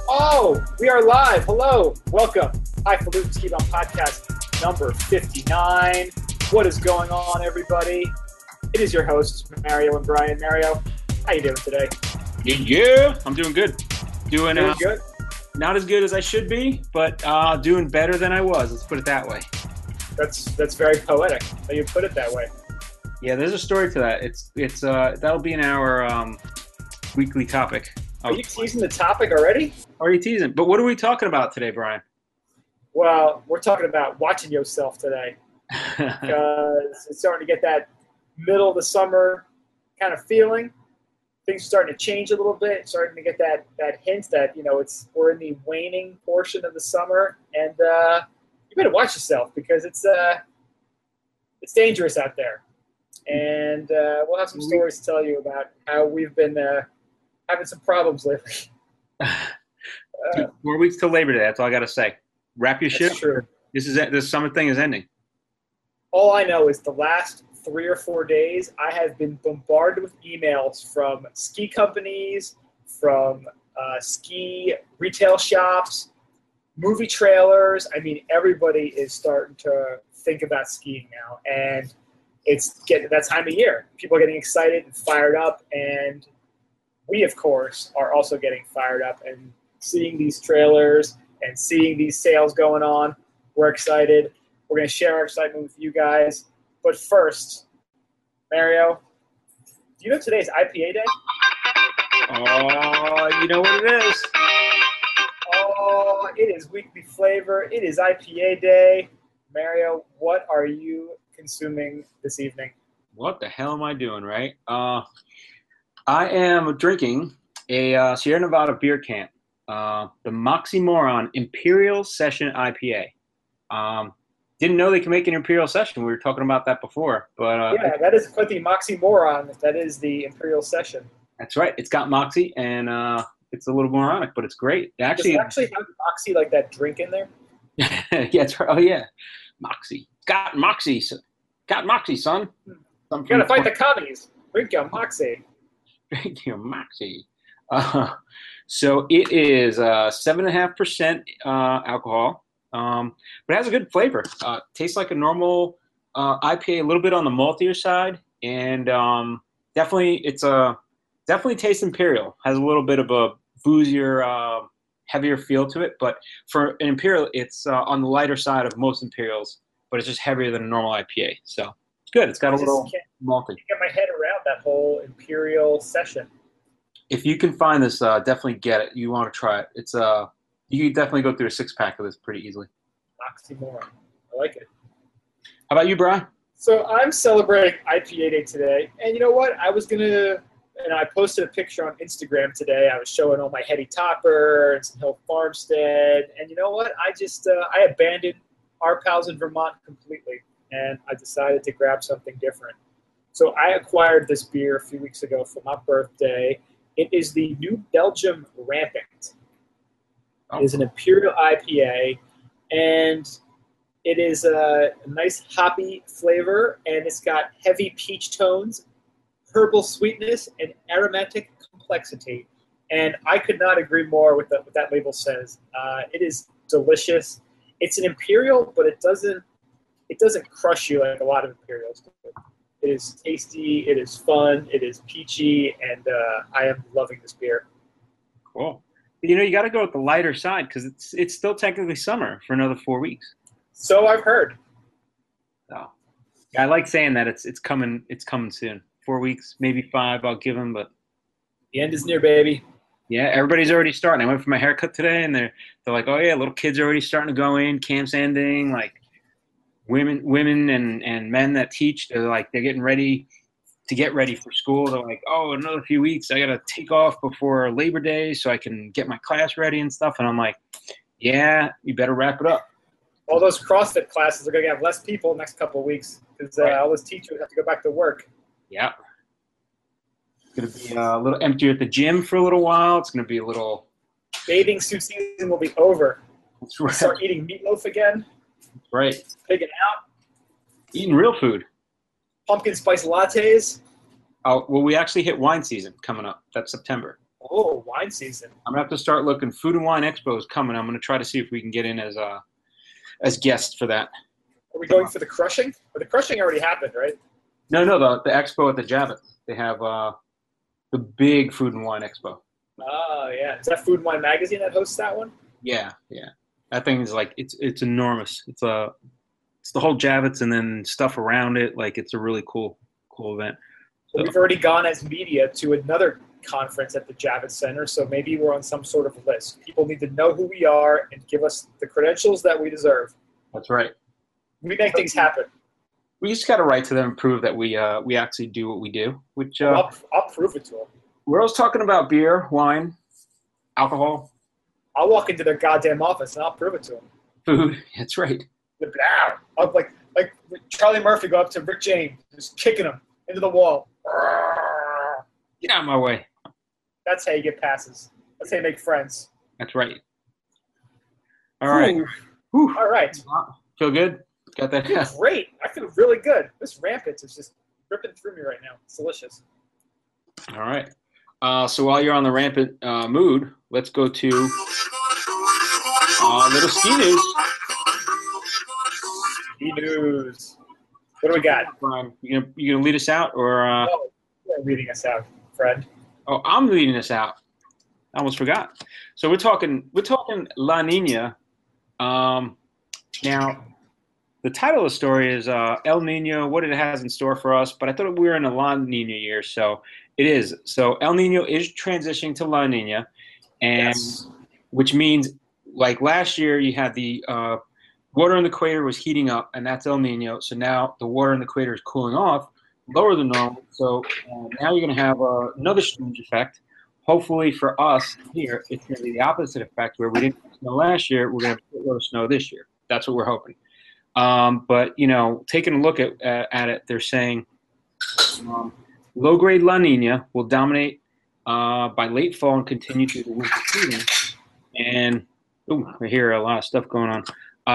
Oh, we are live. Hello. Welcome. Highfalutin Ski Bum Podcast number 59. What is going on, everybody? It is your hosts, Mario and Brian. Mario, how you doing today? Yeah, I'm doing good. Doing good? Not as good as I should be, but doing better than I was. Let's put it that way. That's very poetic that you put it that way. Yeah, there's a story to that. It's that'll be in our weekly topic. Are you teasing the topic already? Are you teasing? But what are we talking about today, Brian? Well, we're talking about watching yourself today because it's starting to get that middle of the summer kind of feeling. Things are starting to change a little bit, starting to get that hint that, we're in the waning portion of the summer, and you better watch yourself because it's dangerous out there. And we'll have some stories to tell you about how we've been having some problems lately. 4 weeks till Labor Day. That's all I got to say. Wrap your shit. True. This summer thing is ending. All I know is the last 3 or 4 days, I have been bombarded with emails from ski companies, from ski retail shops, movie trailers. I mean, everybody is starting to think about skiing now, and it's getting that time of year. People are getting excited and fired up, and we, of course, are also getting fired up and seeing these trailers and seeing these sales going on. We're excited. We're going to share our excitement with you guys. But first, Mario, do you know today's IPA day? Oh, you know what it is. Oh, it is weekly flavor. It is IPA day. Mario, what are you consuming this evening? What the hell am I doing, right? I am drinking a Sierra Nevada beer can, the Moxie-Moron Imperial Session IPA. Didn't know they could make an Imperial Session. We were talking about that before. But yeah, that is quite the Moxie-Moron. That is the Imperial Session. That's right. It's got Moxie, and it's a little moronic, but it's great. Does it actually have Moxie, like that drink in there? Yeah, it's right. Oh, yeah. Moxie. Got Moxie. Got Moxie, son. You got to fight the commies. Drink your Moxie. Drink your Moxie. So it is 7.5% alcohol, but it has a good flavor. Tastes like a normal IPA, a little bit on the maltier side, and definitely tastes Imperial. Has a little bit of a boozier, heavier feel to it, but for an Imperial, it's on the lighter side of most Imperials, but it's just heavier than a normal IPA. So it's good. It's got a little malty. Get my head around that whole Imperial Session. If you can find this, definitely get it. You want to try it. It's you can definitely go through a 6-pack of this pretty easily. Oxymoron. I like it. How about you, Brian? So I'm celebrating IPA Day today, and you know what? I posted a picture on Instagram today. I was showing all my Heady Topper and some Hill Farmstead, and you know what? I abandoned our pals in Vermont completely, and I decided to grab something different. So I acquired this beer a few weeks ago for my birthday. It is the New Belgium Rampant. It is an Imperial IPA, and it is a nice hoppy flavor, and it's got heavy peach tones, herbal sweetness, and aromatic complexity. And I could not agree more with what that label says. It is delicious. It's an Imperial, but it doesn't crush you like a lot of Imperials do. It is tasty, it is fun, it is peachy, and I am loving this beer. Cool. You got to go with the lighter side because it's still technically summer for another 4 weeks. So I've heard. So I like saying that it's coming soon. 4 weeks, maybe 5. I'll give them, but the end is near, baby. Yeah, everybody's already starting. I went for my haircut today, and they're like, "Oh yeah, little kids are already starting to go in. Camp's ending. Like women and men that teach, they're getting ready to get ready for school. They're like, oh, another few weeks, I got to take off before Labor Day so I can get my class ready and stuff. And I'm like, yeah, you better wrap it up. All those CrossFit classes are going to have less people next couple of weeks because all those teachers have to go back to work. Yeah. It's going to be a little emptier at the gym for a little while. It's going to be a little... Bathing suit season will be over. That's right. Start eating meatloaf again. That's right. Pigging out. Eating real food. Pumpkin spice lattes. Oh, well, we actually hit wine season coming up. That's September. Oh, wine season. I'm gonna have to start looking. Food and Wine Expo is coming. I'm gonna try to see if we can get in as guests for that. Are we going for the crushing? Or the crushing already happened, right? No, the expo at the Javits. They have the big Food and Wine Expo. Oh, yeah. Is that Food and Wine Magazine that hosts that one? Yeah, yeah. That thing is like it's enormous. It's the whole Javits and then stuff around it. Like it's a really cool event. So we've already gone as media to another conference at the Javits Center, so maybe we're on some sort of list. People need to know who we are and give us the credentials that we deserve. That's right. We make things happen. We just got to write to them and prove that we actually do what we do. Which I'll prove it to them. We're always talking about beer, wine, alcohol. I'll walk into their goddamn office and I'll prove it to them. Food. That's right. I'll like Charlie Murphy go up to Rick James, just kicking him into the wall. Get out of my way. That's how you get passes. That's how you make friends. That's right. All right. Whew. All right. Feel good? Got that? I feel great. I feel really good. This Rampant is just ripping through me right now. It's delicious. All right. So while you're on the Rampant mood, let's go to little ski news. Ski news. What do we got? You gonna lead us out, or? Oh, you're leading us out, friend. Oh, I'm leading us out. I almost forgot. So we're talking La Nina. Now, the title of the story is El Nino, what it has in store for us, but I thought we were in a La Nina year, so it is. So El Nino is transitioning to La Nina, and which means, like last year, you had the water in the equator was heating up, and that's El Nino. So now the water in the equator is cooling off, lower than normal. So now you're going to have another strange effect. Hopefully for us here, it's going to be the opposite effect, where we didn't have snow last year, we're going to have a lot of snow this year. That's what we're hoping. But, taking a look at it, they're saying low-grade La Nina will dominate by late fall and continue through the winter season. And, I hear a lot of stuff going on.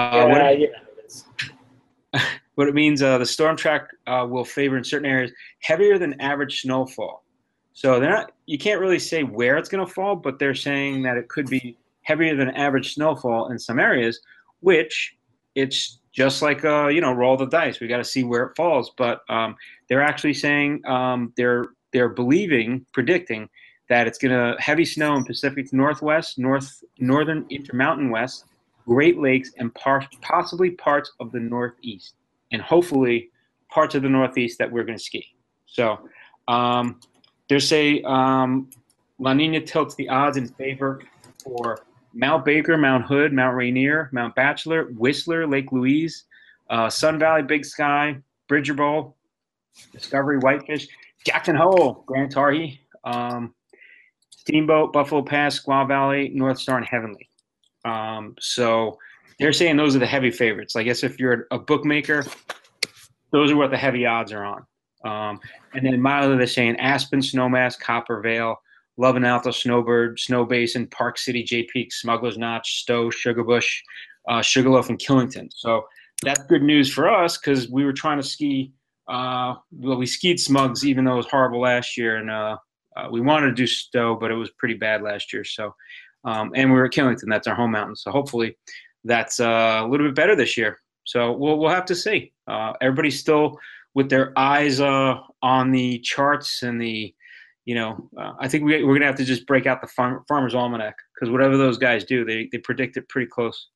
What it means, the storm track will favor in certain areas heavier than average snowfall. So you can't really say where it's going to fall, but they're saying that it could be heavier than average snowfall in some areas, which it's just like, roll the dice. We got to see where it falls. But they're actually saying they're predicting that it's going to heavy snow in Pacific Northwest, northern Intermountain West, Great Lakes, and possibly parts of the Northeast, and hopefully parts of the Northeast that we're going to ski. So they say La Nina tilts the odds in favor for Mount Baker, Mount Hood, Mount Rainier, Mount Bachelor, Whistler, Lake Louise, Sun Valley, Big Sky, Bridger Bowl, Discovery, Whitefish, Jackson Hole, Grand Targhee, Steamboat, Buffalo Pass, Squaw Valley, North Star, and Heavenly. So they're saying those are the heavy favorites. I guess if you're a bookmaker, those are what the heavy odds are on. And then mildly they're saying Aspen, Snowmass, Copper Vale, Love and Alta, Snowbird, Snow Basin, Park City, Jay Peak, Smuggler's Notch, Stowe, Sugarbush, Sugarloaf, and Killington. So that's good news for us because we were trying to ski. We skied Smugs even though it was horrible last year, and we wanted to do Stowe, but it was pretty bad last year. So, and we were at Killington. That's our home mountain. So hopefully that's a little bit better this year. So we'll have to see. Everybody's still with their eyes on the charts and the. I think we're going to have to just break out the Farmer's Almanac because whatever those guys do, they predict it pretty close.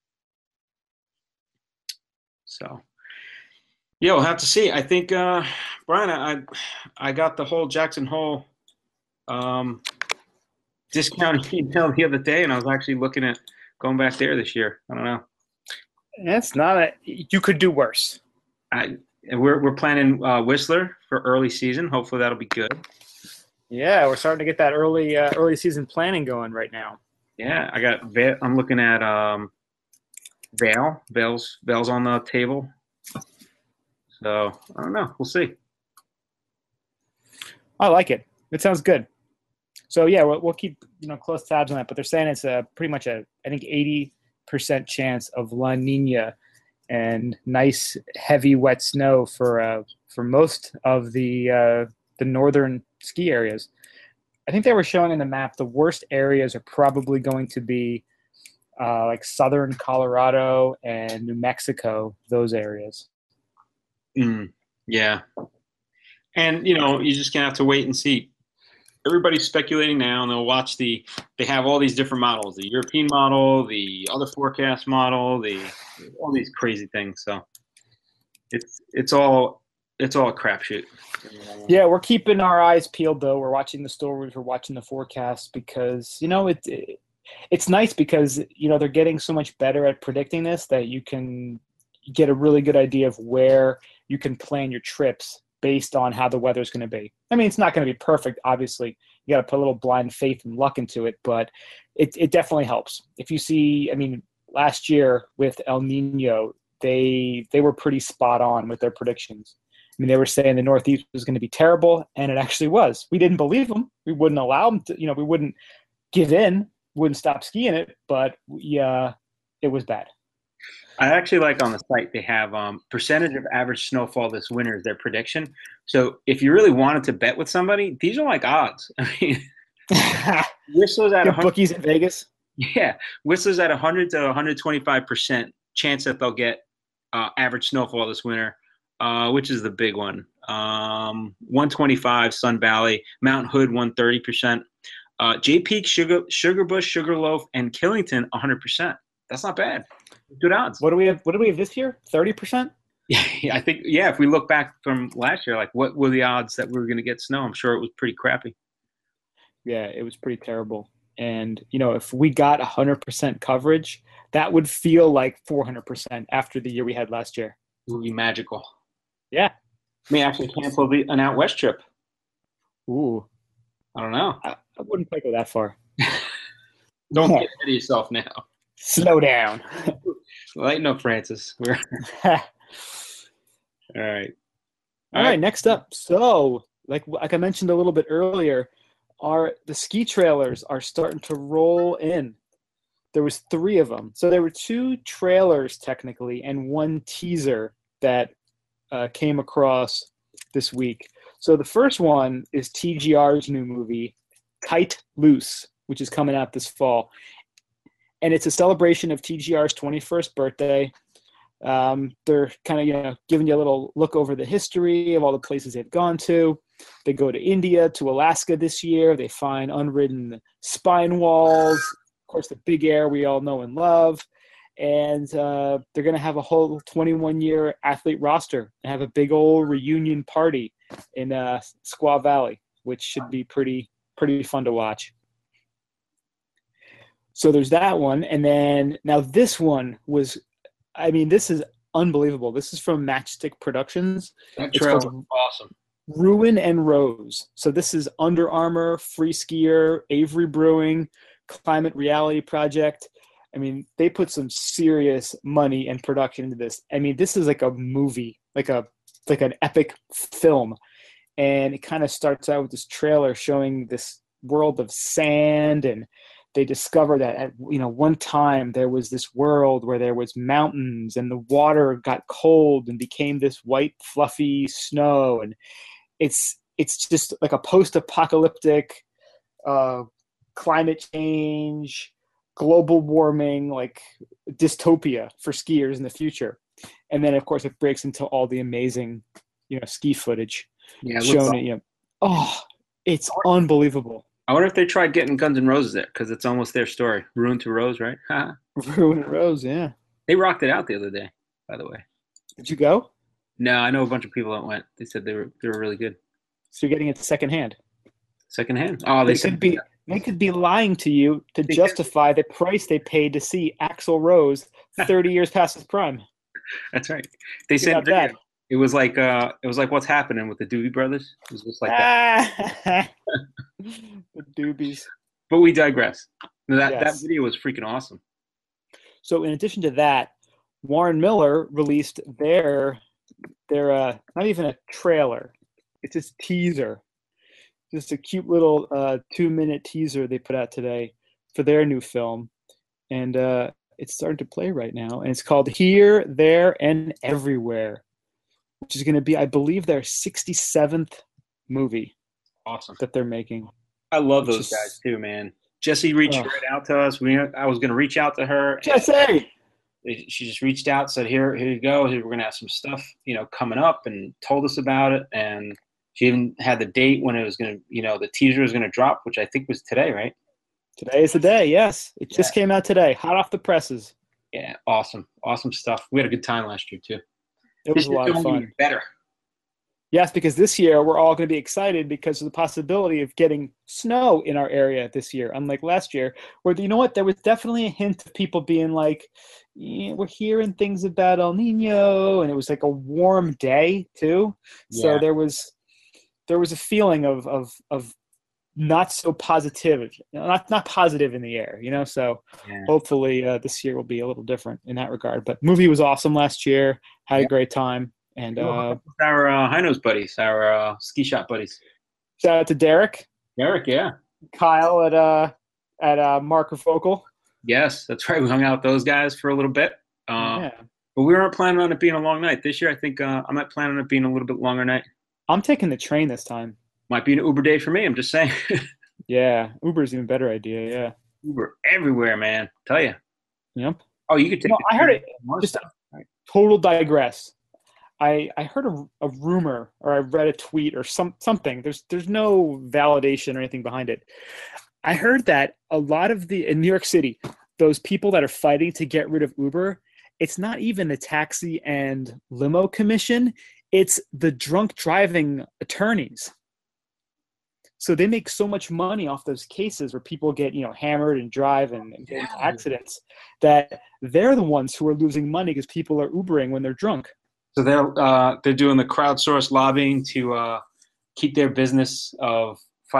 So, yeah, we'll have to see. I think, Brian, I got the whole Jackson Hole discount email the other day, and I was actually looking at going back there this year. I don't know. It's not you could do worse. We're planning Whistler for early season. Hopefully that'll be good. Yeah, we're starting to get that early season planning going right now. Yeah, I'm looking at Vail. Vail's on the table. So I don't know. We'll see. I like it. It sounds good. So yeah, we'll keep close tabs on that. But they're saying it's pretty much I think 80% chance of La Nina and nice heavy wet snow for most of the northern ski areas. I think they were showing in the map the worst areas are probably going to be like southern Colorado and New Mexico, those areas. Yeah. And, you're just going to have to wait and see. Everybody's speculating now, and they have all these different models, the European model, the other forecast model, all these crazy things. So it's all a crapshoot. Yeah, we're keeping our eyes peeled though. We're watching the stories, we're watching the forecast because it's nice because they're getting so much better at predicting this that you can get a really good idea of where you can plan your trips based on how the weather's going to be. I mean, it's not going to be perfect, obviously. You got to put a little blind faith and luck into it, but it definitely helps. If you see, I mean, last year with El Nino, they were pretty spot on with their predictions. I mean, they were saying the Northeast was going to be terrible, and it actually was. We didn't believe them. We wouldn't allow them to, we wouldn't give in, wouldn't stop skiing it, but it was bad. I actually like on the site they have percentage of average snowfall this winter is their prediction. So if you really wanted to bet with somebody, these are like odds. I mean, Whistler's at bookies in Vegas. Yeah, Whistler's at 100 to 125% chance that they'll get average snowfall this winter, which is the big one. 125 Sun Valley, Mount Hood 130%, Jay Peak, Sugarbush, Sugarloaf, and Killington 100%. That's not bad. Good odds. What do we have this year? 30%? Yeah, I think, if we look back from last year, like what were the odds that we were going to get snow? I'm sure it was pretty crappy. Yeah, it was pretty terrible. And, if we got 100% coverage, that would feel like 400% after the year we had last year. It would be magical. Yeah. May actually cancel an out west trip. Ooh. I don't know. I wouldn't quite go that far. Don't get ahead of yourself now. Slow down. Lighten up, Francis. All right. All right, next up. So, like I mentioned a little bit earlier, the ski trailers are starting to roll in. There was 3 of them. So there were 2 trailers technically and 1 teaser that came across this week. So the first one is TGR's new movie, Kite Loose, which is coming out this fall. And it's a celebration of TGR's 21st birthday. They're kind of, giving you a little look over the history of all the places they've gone to. They go to India, to Alaska this year. They find unridden spine walls. Of course, the Big Air we all know and love. And they're going to have a whole 21-year athlete roster and have a big old reunion party in Squaw Valley, which should be pretty fun to watch. So there's that one. And then now this one was, this is unbelievable. This is from Matchstick Productions. That trail was awesome. Ruin and Rose. So this is Under Armour, Free Skier, Avery Brewing, Climate Reality Project. They put some serious money and production into this. This is like a movie, like an epic film. And it kind of starts out with this trailer showing this world of sand, and they discover that at one time there was this world where there was mountains and the water got cold and became this white fluffy snow, and it's just like a post-apocalyptic climate change, global warming, like dystopia for skiers in the future. And then of course it breaks into all the amazing ski footage shown it. It's unbelievable. I wonder if they tried getting Guns N' Roses there, because it's almost their story. Ruin to Rose, right? Ruin and Rose, yeah. They rocked it out the other day, by the way. Did you go? No, I know a bunch of people that went. They said they were really good. So you're getting it secondhand. Secondhand? Oh, they could be lying to you to justify the price they paid to see Axl Rose 30 years past his prime. That's right. They said that. It was like What's Happening with the Doobie Brothers. It was just like that. The Doobies. But we digress. That video was freaking awesome. So in addition to that, Warren Miller released their not even a trailer. It's just teaser. Just a cute little 2-minute teaser they put out today for their new film. And it's starting to play right now. And it's called Here, There, and Everywhere, which is going to be, I believe, their 67th movie. Awesome. That they're making. I love Which those is guys too, man. Jesse reached right out to us. I was going to reach out to her. Jesse. She just reached out, said, here you go. We're going to have some stuff, coming up, and told us about it. And she even had the date when it was going to, the teaser was going to drop, which I think was today, right? Today is the day, yes. It just came out today, hot off the presses. Yeah, awesome. Awesome stuff. We had a good time last year, too. It was a lot of fun. Better. Yes, because this year we're all going to be excited because of the possibility of getting snow in our area this year, unlike last year, where, you know what, there was definitely a hint of people being like, we're hearing things about El Nino, and it was like a warm day, too. Yeah. So there was a feeling of not so positive, not positive in the air, so hopefully this year will be a little different in that regard. But movie was awesome last year, had a great time. And our high nose buddies, our ski shop buddies. Shout out to Derek. Derek, yeah. Kyle at Marker Focal. Yes, that's right. We hung out with those guys for a little bit. But we weren't planning on it being a long night. This year, I think I might plan on it being a little bit longer night. I'm taking the train this time. Might be an Uber day for me. I'm just saying. Yeah, Uber's even better idea. Yeah, Uber everywhere, man. Tell you. Yep. Oh, you could take. I heard it. Just total digress. I heard a rumor, or I read a tweet or something. There's no validation or anything behind it. I heard that a lot of in New York City, those people that are fighting to get rid of Uber, it's not even the taxi and limo commission, it's the drunk driving attorneys. So they make so much money off those cases where people get, hammered and drive and get into accidents, that they're the ones who are losing money because people are Ubering when they're drunk. So they're doing the crowdsourced lobbying to keep their business of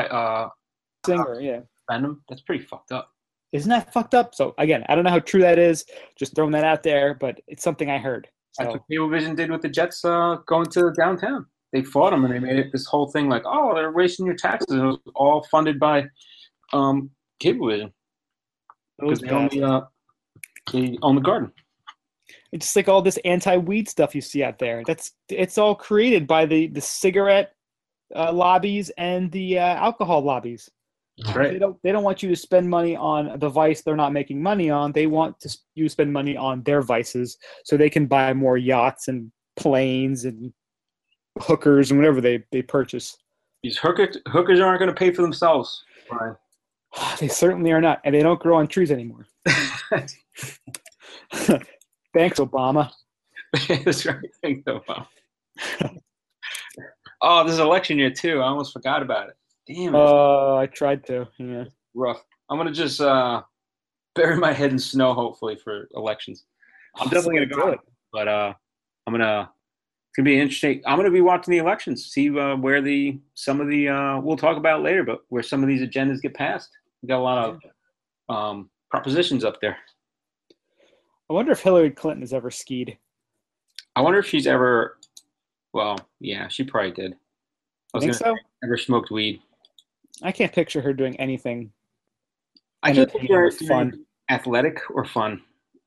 singer, random. That's pretty fucked up. Isn't that fucked up? So again, I don't know how true that is. Just throwing that out there, but it's something I heard. So. That's what Cablevision did with the Jets going to downtown. They fought them and they made it this whole thing like, oh, they're wasting your taxes. And it was all funded by Cablevision because they own the Garden. It's just like all this anti-weed stuff you see out there. It's all created by the cigarette lobbies and the alcohol lobbies. That's right. They don't want you to spend money on the vice they're not making money on. They want you to spend money on their vices so they can buy more yachts and planes and hookers and whatever they purchase. These hookers aren't going to pay for themselves, Brian. They certainly are not, and they don't grow on trees anymore. Thanks, Obama. That's right. Thanks, Obama. Oh, this is election year, too. I almost forgot about it. Damn it. I tried to. Yeah. Rough. I'm going to just bury my head in snow, hopefully, for elections. I'm definitely going to go. But it's going to be interesting. I'm going to be watching the elections, see where we'll talk about it later, but where some of these agendas get passed. We got a lot of propositions up there. I wonder if Hillary Clinton has ever skied. I wonder if she's ever, well, yeah, she probably did. I think so? Ever smoked weed. I can't picture her doing anything. I can't picture her fun, athletic or fun.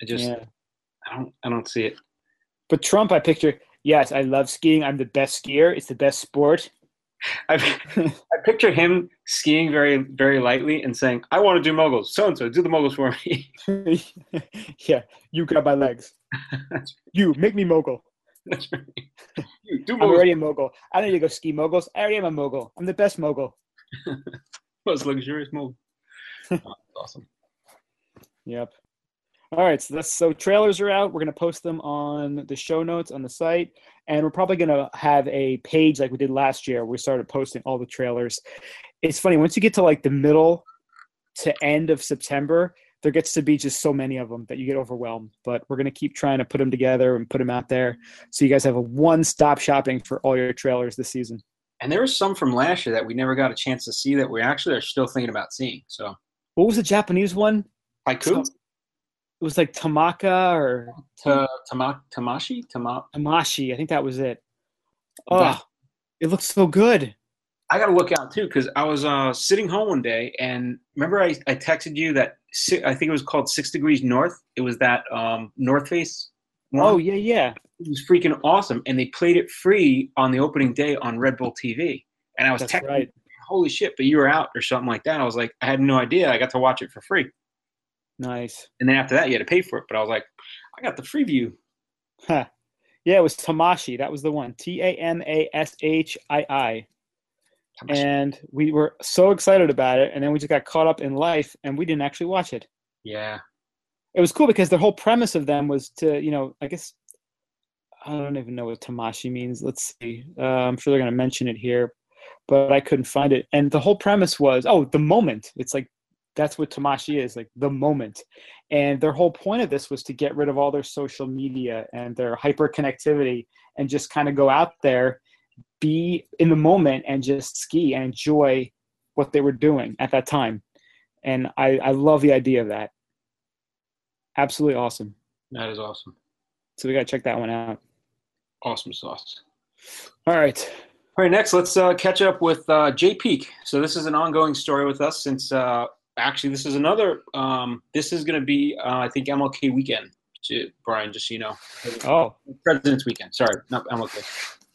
I don't see it. But Trump, I picture, yes, I love skiing. I'm the best skier. It's the best sport. I picture him skiing very, very lightly and saying, I want to do moguls. So-and-so, do the moguls for me. Yeah, you grab my legs. You, make me mogul. That's right. You, do I'm already a mogul. I don't need to go ski moguls. I already am a mogul. I'm the best mogul. Most luxurious mogul. Oh, awesome. Yep. All right, so trailers are out. We're going to post them on the show notes on the site, and we're probably going to have a page like we did last year where we started posting all the trailers. It's funny, once you get to like the middle to end of September, there gets to be just so many of them that you get overwhelmed. But we're going to keep trying to put them together and put them out there so you guys have a one-stop shopping for all your trailers this season. And there were some from last year that we never got a chance to see that we actually are still thinking about seeing. So, what was the Japanese one? Haiku? It was like Tamaka or Tamashi? Tamashi. I think that was it. Oh, it looks so good. I got to look out, too, because I was sitting home one day, and remember I texted you that I think it was called 6 Degrees North. It was that North Face one. Oh, yeah. It was freaking awesome, and they played it free on the opening day on Red Bull TV. And I was texting, holy shit, but you were out or something like that. I was like, I had no idea. I got to watch it for free. Nice. And then after that, you had to pay for it. But I was like, I got the free view. Huh. Yeah, it was Tamashii. That was the one. Tamashii. And we were so excited about it, and then we just got caught up in life, and we didn't actually watch it. Yeah. It was cool because the whole premise of them was to, I guess, I don't even know what Tamashii means. Let's see. I'm sure they're going to mention it here, but I couldn't find it. And the whole premise was, the moment. It's like, that's what Tamashii is, like the moment. And their whole point of this was to get rid of all their social media and their hyperconnectivity and just kind of go out there, be in the moment, and just ski and enjoy what they were doing at that time. And I love the idea of that. Absolutely awesome. That is awesome. So we got to check that one out. Awesome sauce. All right. All right, next, let's catch up with Jay Peak. So this is an ongoing story with us since actually this is another this is going to be, I think, MLK weekend, Brian, just so you know. Oh. President's weekend. Sorry, not MLK.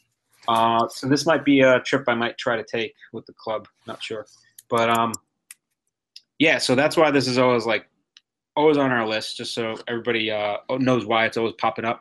So this might be a trip I might try to take with the club. Not sure. But, yeah, so that's why this is always on our list, just so everybody knows why it's always popping up.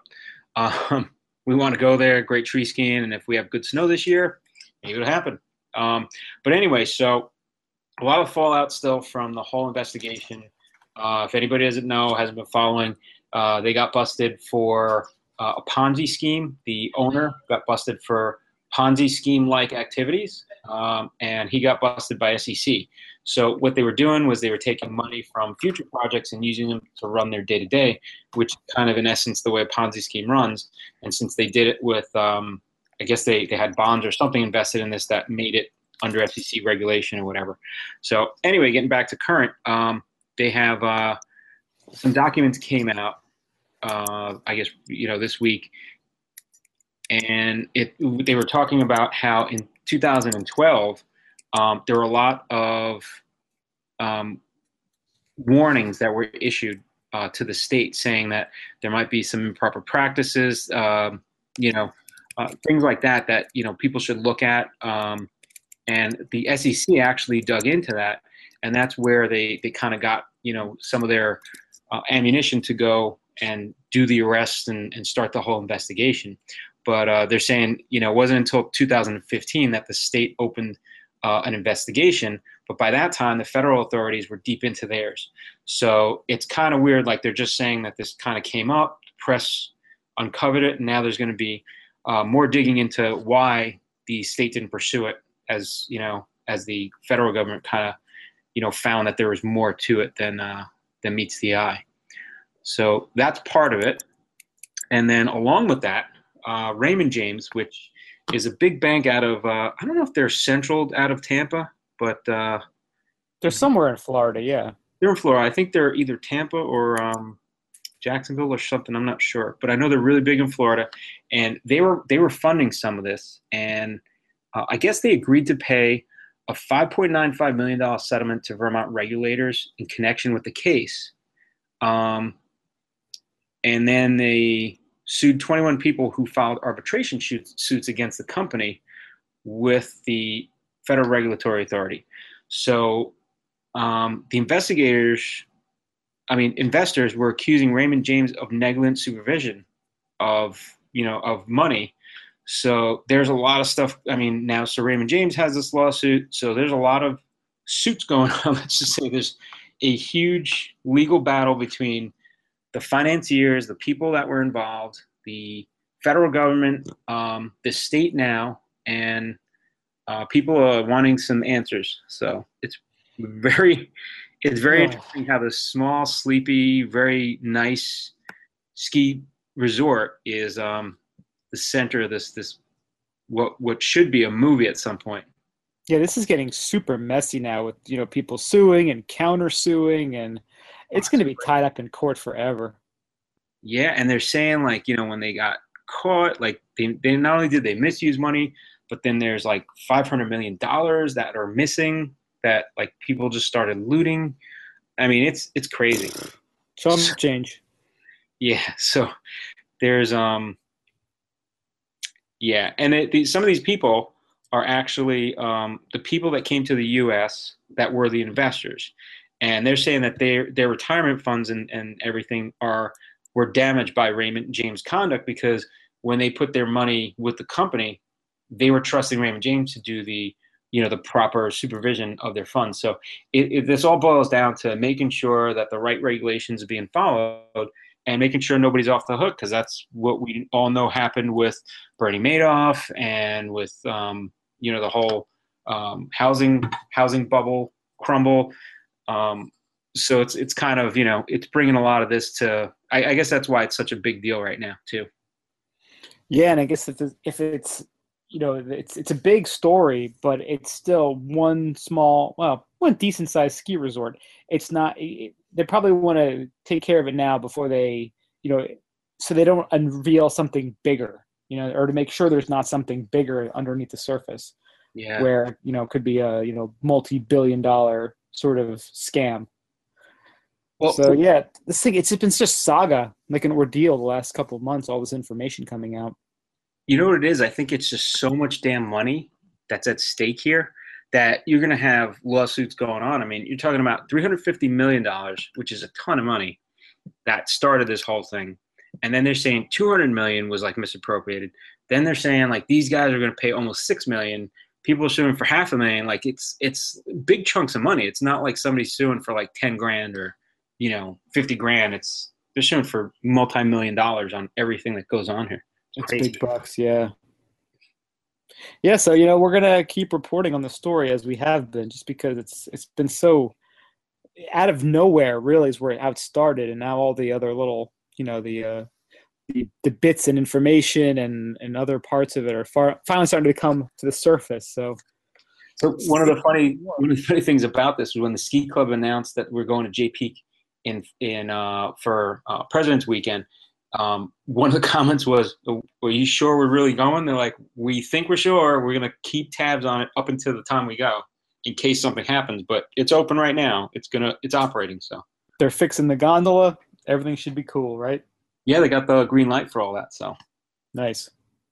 We want to go there, great tree skiing, and if we have good snow this year, maybe it'll happen. But anyway, so a lot of fallout still from the whole investigation. If anybody doesn't know, hasn't been following, they got busted for a Ponzi scheme. The owner got busted for Ponzi scheme-like activities, and he got busted by SEC. So what they were doing was they were taking money from future projects and using them to run their day-to-day, which kind of in essence the way a Ponzi scheme runs. And since they did it with, I guess they had bonds or something invested in this that made it under SEC regulation or whatever. So anyway, getting back to current, they have some documents came out, I guess, this week. And they were talking about how in 2012, there were a lot of warnings that were issued to the state saying that there might be some improper practices, things like that people should look at. And the SEC actually dug into that, and that's where they kind of got some of their ammunition to go and do the arrests and start the whole investigation. But they're saying, it wasn't until 2015 that the state opened an investigation. But by that time, the federal authorities were deep into theirs. So it's kind of weird. Like they're just saying that this kind of came up, the press uncovered it, and now there's going to be more digging into why the state didn't pursue it, as as the federal government kind of found that there was more to it than meets the eye. So that's part of it. And then along with that, Raymond James, which is a big bank out of, I don't know if they're central out of Tampa, but they're somewhere in Florida, yeah. They're in Florida. I think they're either Tampa or Jacksonville or something. I'm not sure, but I know they're really big in Florida, and they were funding some of this, and I guess they agreed to pay a $5.95 million settlement to Vermont regulators in connection with the case. And then they sued 21 people who filed arbitration suits against the company with the Federal Regulatory Authority. So the investors were accusing Raymond James of negligent supervision of money. So there's a lot of stuff. Now, so Raymond James has this lawsuit. So there's a lot of suits going on. Let's just say there's a huge legal battle between the financiers, the people that were involved, the federal government, the state now, and people are wanting some answers. So it's very interesting how this small, sleepy, very nice ski resort is the center of this what should be a movie at some point. Yeah, this is getting super messy now with people suing and countersuing, and it's going to be tied up in court forever. Yeah, and they're saying when they got caught, they not only did they misuse money, but then there's $500 million that are missing that people just started looting. It's crazy. Some change. Yeah, so there's some of these people are actually the people that came to the U.S. that were the investors, and they're saying that their retirement funds and everything were damaged by Raymond James conduct because when they put their money with the company, they were trusting Raymond James to do the proper supervision of their funds. So this all boils down to making sure that the right regulations are being followed and making sure nobody's off the hook, because that's what we all know happened with Bernie Madoff and with the whole housing bubble crumble. So it's kind of it's bringing a lot of this to. I guess that's why it's such a big deal right now too. Yeah, and I guess if it's it's a big story, but it's still one decent sized ski resort. It's not. They probably want to take care of it now before they, so they don't unveil something bigger, or to make sure there's not something bigger underneath the surface. Yeah. Where it could be a multi-billion-dollar sort of scam. Well, so yeah, this thing it's been just saga, like an ordeal the last couple of months. All this information coming out. You know what it is? I think it's just so much damn money that's at stake here that you're going to have lawsuits going on. I mean, you're talking about $350 million, which is a ton of money, that started this whole thing. And then they're saying $200 million was like misappropriated. Then they're saying like these guys are going to pay almost $6 million. People are suing for $500,000. Like it's big chunks of money. It's not like somebody's suing for like 10 grand or, 50 grand. They're suing for multi-million dollars on everything that goes on here. It's big bucks, yeah. Yeah, so we're gonna keep reporting on the story as we have been, just because it's been so out of nowhere. Really, is where it started, and now all the other little, the bits and information and other parts of it are finally starting to come to the surface. So one of the funny things about this was when the ski club announced that we're going to Jay Peak for President's Weekend. One of the comments was, "Are you sure we're really going?" They're like, "We think we're sure. We're going to keep tabs on it up until the time we go, in case something happens. But it's open right now. It's operating." So they're fixing the gondola. Everything should be cool, right? Yeah, they got the green light for all that. So nice.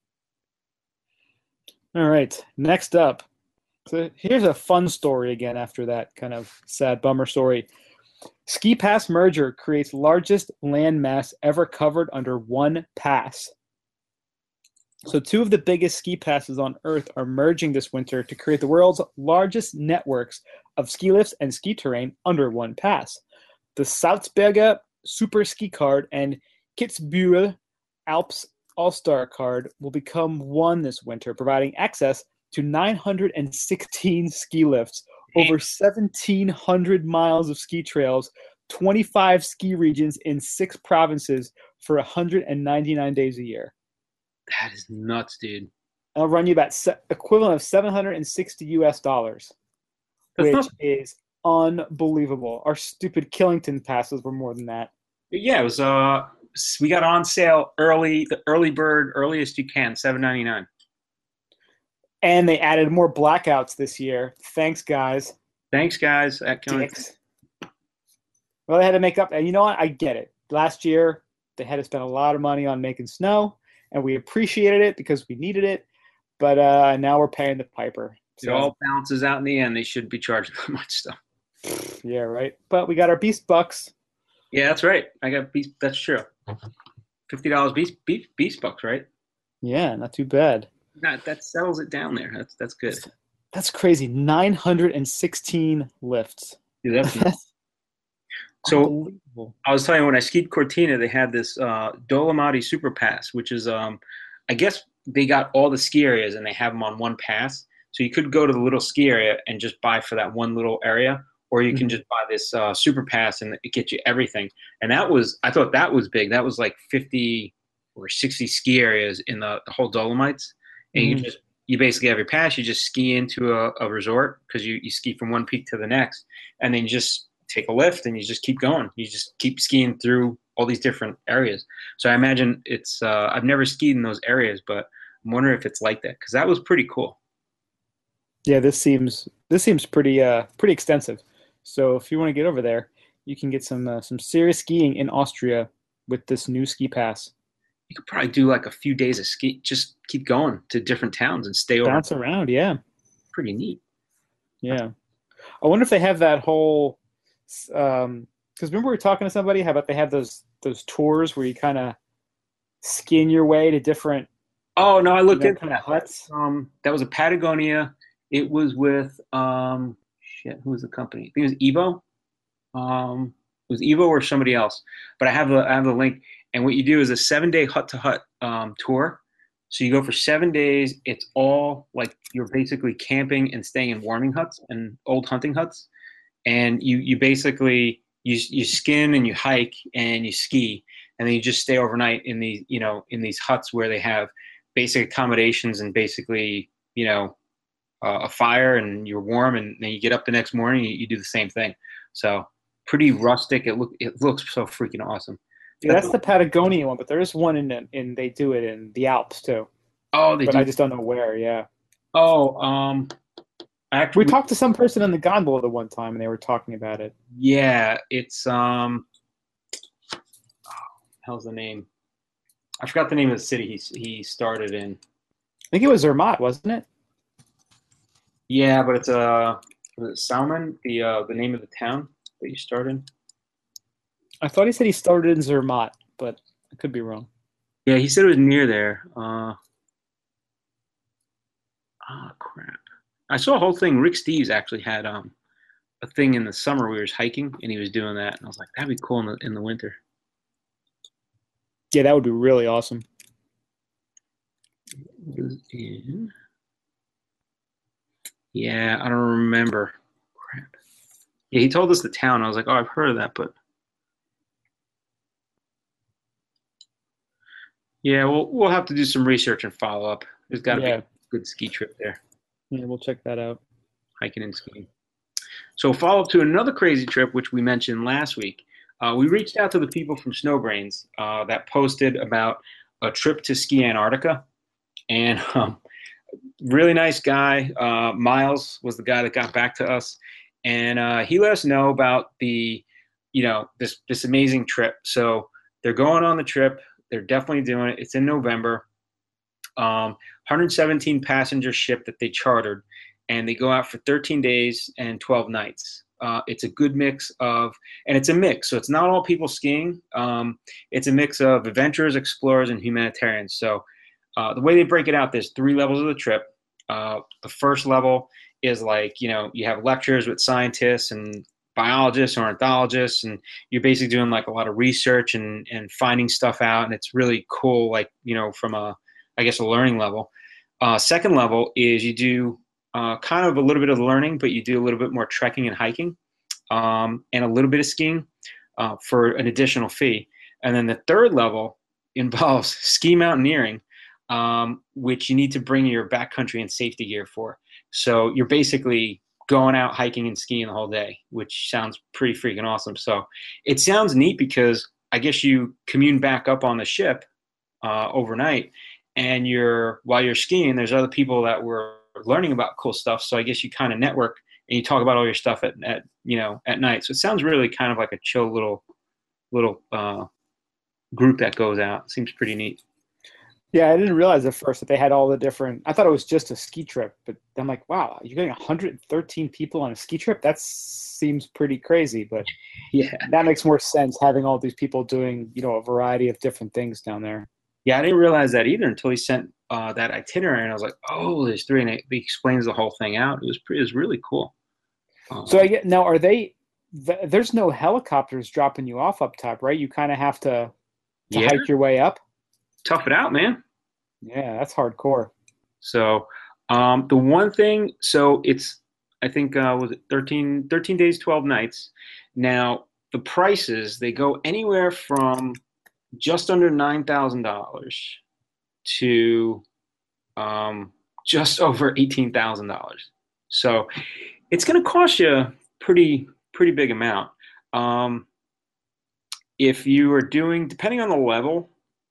All right, next up. So here's a fun story again. After that kind of sad bummer story. Ski pass merger creates largest land mass ever covered under one pass. So two of the biggest ski passes on Earth are merging this winter to create the world's largest networks of ski lifts and ski terrain under one pass. The Salzberger Super Ski Card and Kitzbühel Alps All-Star Card will become one this winter, providing access to 916 ski lifts, over 1,700 miles of ski trails, 25 ski regions in 6 provinces for 199 days a year. That is nuts, dude. I'll run you about equivalent of $760, which is unbelievable. Our stupid Killington passes were more than that. Yeah, it was. We got on sale early, the early bird, earliest you can, $7.99. And they added more blackouts this year. Thanks, guys. Thanks, guys. Dicks. Well, they had to make up. And you know what? I get it. Last year, they had to spend a lot of money on making snow, and we appreciated it because we needed it. But now we're paying the piper. So. It all balances out in the end. They shouldn't be charging that much stuff. Yeah, right. But we got our Beast Bucks. Yeah, that's right. I got Beast. That's true. $50 Beast Bucks, right? Yeah, not too bad. That settles it down there. That's good. That's crazy. 916 lifts. Yeah, that's so I was telling you, when I skied Cortina, they had this Dolomiti Super Pass, which is I guess they got all the ski areas and they have them on one pass. So you could go to the little ski area and just buy for that one little area, or you can just buy this Super Pass and it gets you everything. And I thought that was big. That was like 50 or 60 ski areas in the whole Dolomites. And you basically have your pass. You just ski into a resort because you ski from one peak to the next, and then you just take a lift and you just keep going. You just keep skiing through all these different areas. So I imagine it's I've never skied in those areas, but I'm wondering if it's like that because that was pretty cool. Yeah, this seems pretty extensive. So if you want to get over there, you can get some serious skiing in Austria with this new ski pass. you could probably do like a few days of ski. Just keep going to different towns and stay over. Bounce around, yeah. Pretty neat. Yeah. I wonder if they have that whole because remember we were talking to somebody, how about they have those tours where you kind of skin your way to different Oh no, I looked into kind of huts. that was a Patagonia. It was with shit, who was the company? I think it was Evo. It was Evo or somebody else. But I have the link. And what you do is a 7-day hut to hut tour. So you go for 7 days. It's all like you're basically camping and staying in warming huts and old hunting huts. And you basically you skin and you hike and you ski, and then you just stay overnight in these huts where they have basic accommodations and basically a fire, and you're warm, and then you get up the next morning, you do the same thing. So pretty rustic. It looks so freaking awesome. Yeah, that's the Patagonia one, but there is one in they do it in the Alps too. Oh, they but do. I just don't know where. Yeah. Oh, We talked to some person on the gondola the one time, and they were talking about it. yeah, it's how's the name? I forgot the name of the city he started in. I think it was Zermatt, wasn't it? Yeah, but it's was it Salmon, the name of the town that you started? I thought he said he started in Zermatt, but I could be wrong. Yeah, he said it was near there. Crap. I saw a whole thing. Rick Steves actually had a thing in the summer. We were hiking, and he was doing that, and I was like, that'd be cool in the winter. Yeah, that would be really awesome. Yeah, I don't remember. Crap. Yeah, he told us the town. I was like, oh, I've heard of that, but yeah, we'll have to do some research and follow up. There's got to be a good ski trip there. Yeah, we'll check that out. Hiking and skiing. So follow up to another crazy trip, which we mentioned last week. We reached out to the people from Snowbrains that posted about a trip to ski Antarctica, and really nice guy. Miles was the guy that got back to us, and he let us know about this amazing trip. So they're going on the trip. They're definitely doing it. It's in November. 117 passenger ship that they chartered, and they go out for 13 days and 12 nights. It's a good mix of, and it's a mix. So it's not all people skiing. It's a mix of adventurers, explorers, and humanitarians. So the way they break it out, there's 3 levels of the trip. The first level is like, you have lectures with scientists and biologists or ornithologists, and you're basically doing like a lot of research and finding stuff out. And it's really cool, like, from a learning level. Second level is you do kind of a little bit of learning, but you do a little bit more trekking and hiking, and a little bit of skiing for an additional fee. And then the third level involves ski mountaineering, which you need to bring your backcountry and safety gear for. So you're basically going out hiking and skiing the whole day, which sounds pretty freaking awesome. So it sounds neat because I guess you commune back up on the ship overnight, and while you're skiing, there's other people that were learning about cool stuff. So I guess you kind of network and you talk about all your stuff at night. So it sounds really kind of like a chill little group that goes out. It seems pretty neat. Yeah, I didn't realize at first that they had all the different. I thought it was just a ski trip, but I'm like, wow, you're getting 113 people on a ski trip? That seems pretty crazy, but yeah, that makes more sense having all these people doing, a variety of different things down there. Yeah, I didn't realize that either until he sent that itinerary, and I was like, oh, there's 3, and he explains the whole thing out. It was really cool. So I get now, are they? There's no helicopters dropping you off up top, right? You kind of have to hike your way up. Tough it out, man. Yeah, that's hardcore. So the one thing, so it's, I think, was it 13 days, 12 nights. Now, the prices, they go anywhere from just under $9,000 to just over $18,000. So it's going to cost you a pretty big amount. If you are doing, depending on the level,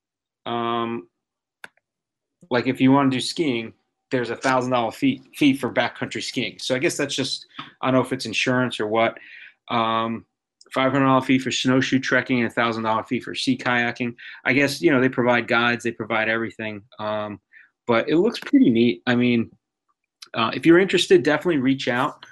like if you want to do skiing, there's $1,000 fee for backcountry skiing. So I guess that's just, I don't know if it's insurance or what. $500 fee for snowshoe trekking and $1,000 fee for sea kayaking. I guess, they provide guides, they provide everything. But it looks pretty neat. I mean, if you're interested, definitely reach out.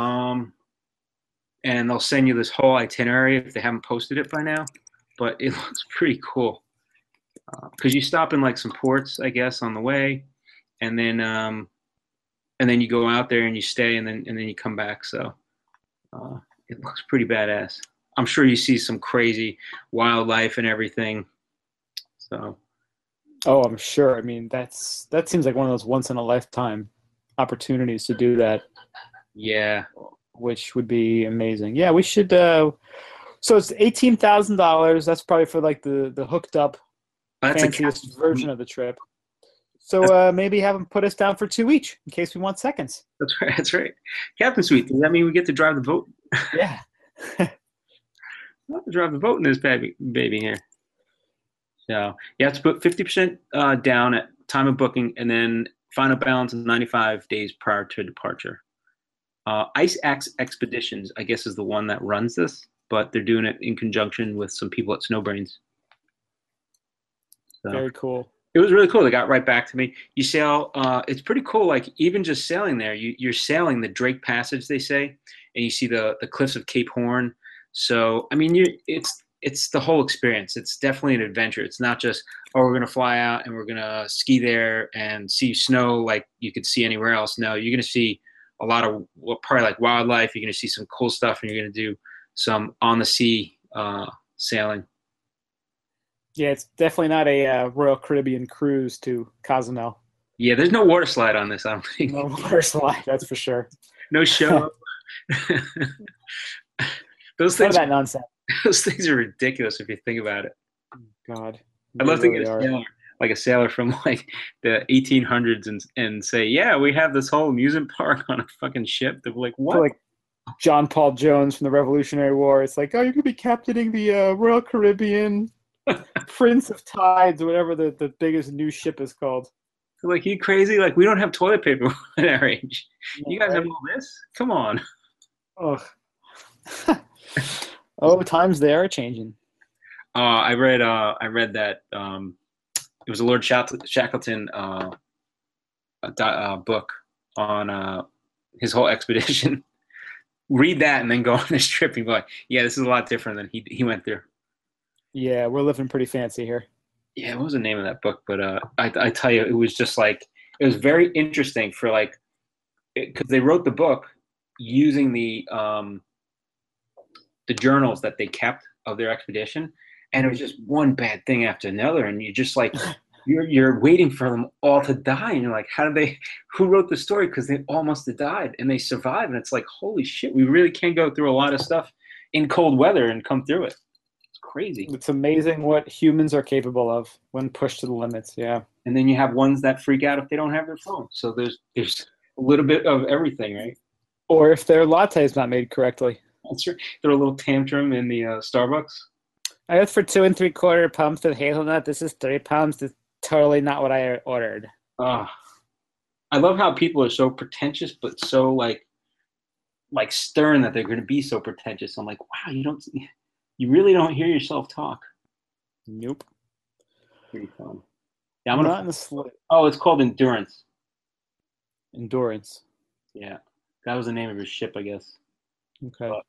And they'll send you this whole itinerary if they haven't posted it by now. But it looks pretty cool. Because you stop in like some ports, I guess, on the way, and then you go out there and you stay, and then you come back. So it looks pretty badass. I'm sure you see some crazy wildlife and everything. So. Oh, I'm sure. I mean, that seems like one of those once in a lifetime opportunities to do that. Yeah. Which would be amazing. Yeah, we should. So it's $18,000. That's probably for like the hooked up, fanciest version of the trip. So maybe have them put us down for 2 each in case we want seconds. That's right. That's right. Captain Suite. Does that mean we get to drive the boat? Yeah. We'll have to drive the boat in this baby here. So you have to put 50% down at time of booking, and then final balance 95 days prior to departure. Ice Axe Expeditions, I guess, is the one that runs this, but they're doing it in conjunction with some people at Snowbrains. So, very cool. It was really cool. They got right back to me. You sail. It's pretty cool. Like even just sailing there, you're sailing the Drake Passage, they say, and you see the cliffs of Cape Horn. So I mean, it's the whole experience. It's definitely an adventure. It's not just, we're going to fly out and we're going to ski there and see snow like you could see anywhere else. No, you're going to see a lot of probably like wildlife. You're going to see some cool stuff, and you're going to do some on the sea sailing. Yeah, it's definitely not a Royal Caribbean cruise to Cozumel. Yeah, there's no water slide on this, I don't think. No water slide, that's for sure. No show. Those things. None of that nonsense. Those things are ridiculous if you think about it. God. I'd love to get a sailor from like the 1800s and say, yeah, we have this whole amusement park on a fucking ship. They're like, what? So like John Paul Jones from the Revolutionary War. It's like, oh, you're going to be captaining the Royal Caribbean Prince of Tides, or whatever the biggest new ship is called. Like, you crazy? Like, we don't have toilet paper at our age. Yeah, you guys have all this? Come on. Oh. Oh, times they are changing. I read that it was a Lord Shackleton book on his whole expedition. Read that and then go on this trip and be like, yeah, this is a lot different than he went through. Yeah, we're living pretty fancy here. Yeah, what was the name of that book? But I tell you, it was just like, it was very interesting for like, because they wrote the book using the journals that they kept of their expedition, and it was just one bad thing after another, and you just like you're waiting for them all to die, and you're like, who wrote the story? Because they all must have died and they survived, and it's like, holy shit, we really can go through a lot of stuff in cold weather and come through it. It's crazy. It's amazing what humans are capable of when pushed to the limits. Yeah. And then you have ones that freak out if they don't have their phone. So there's a little bit of everything, right? Or if their latte is not made correctly. That's right. They're a little tantrum in the Starbucks. I asked for 2 3/4 pumps with hazelnut. This is 3 pumps. It's totally not what I ordered. I love how people are so pretentious, but so like stern that they're going to be so pretentious. I'm like, wow, you really don't hear yourself talk. Nope. Pretty fun. Yeah, I'm not in the slip. Oh, it's called Endurance. Endurance. Yeah, that was the name of his ship, I guess. Okay. But,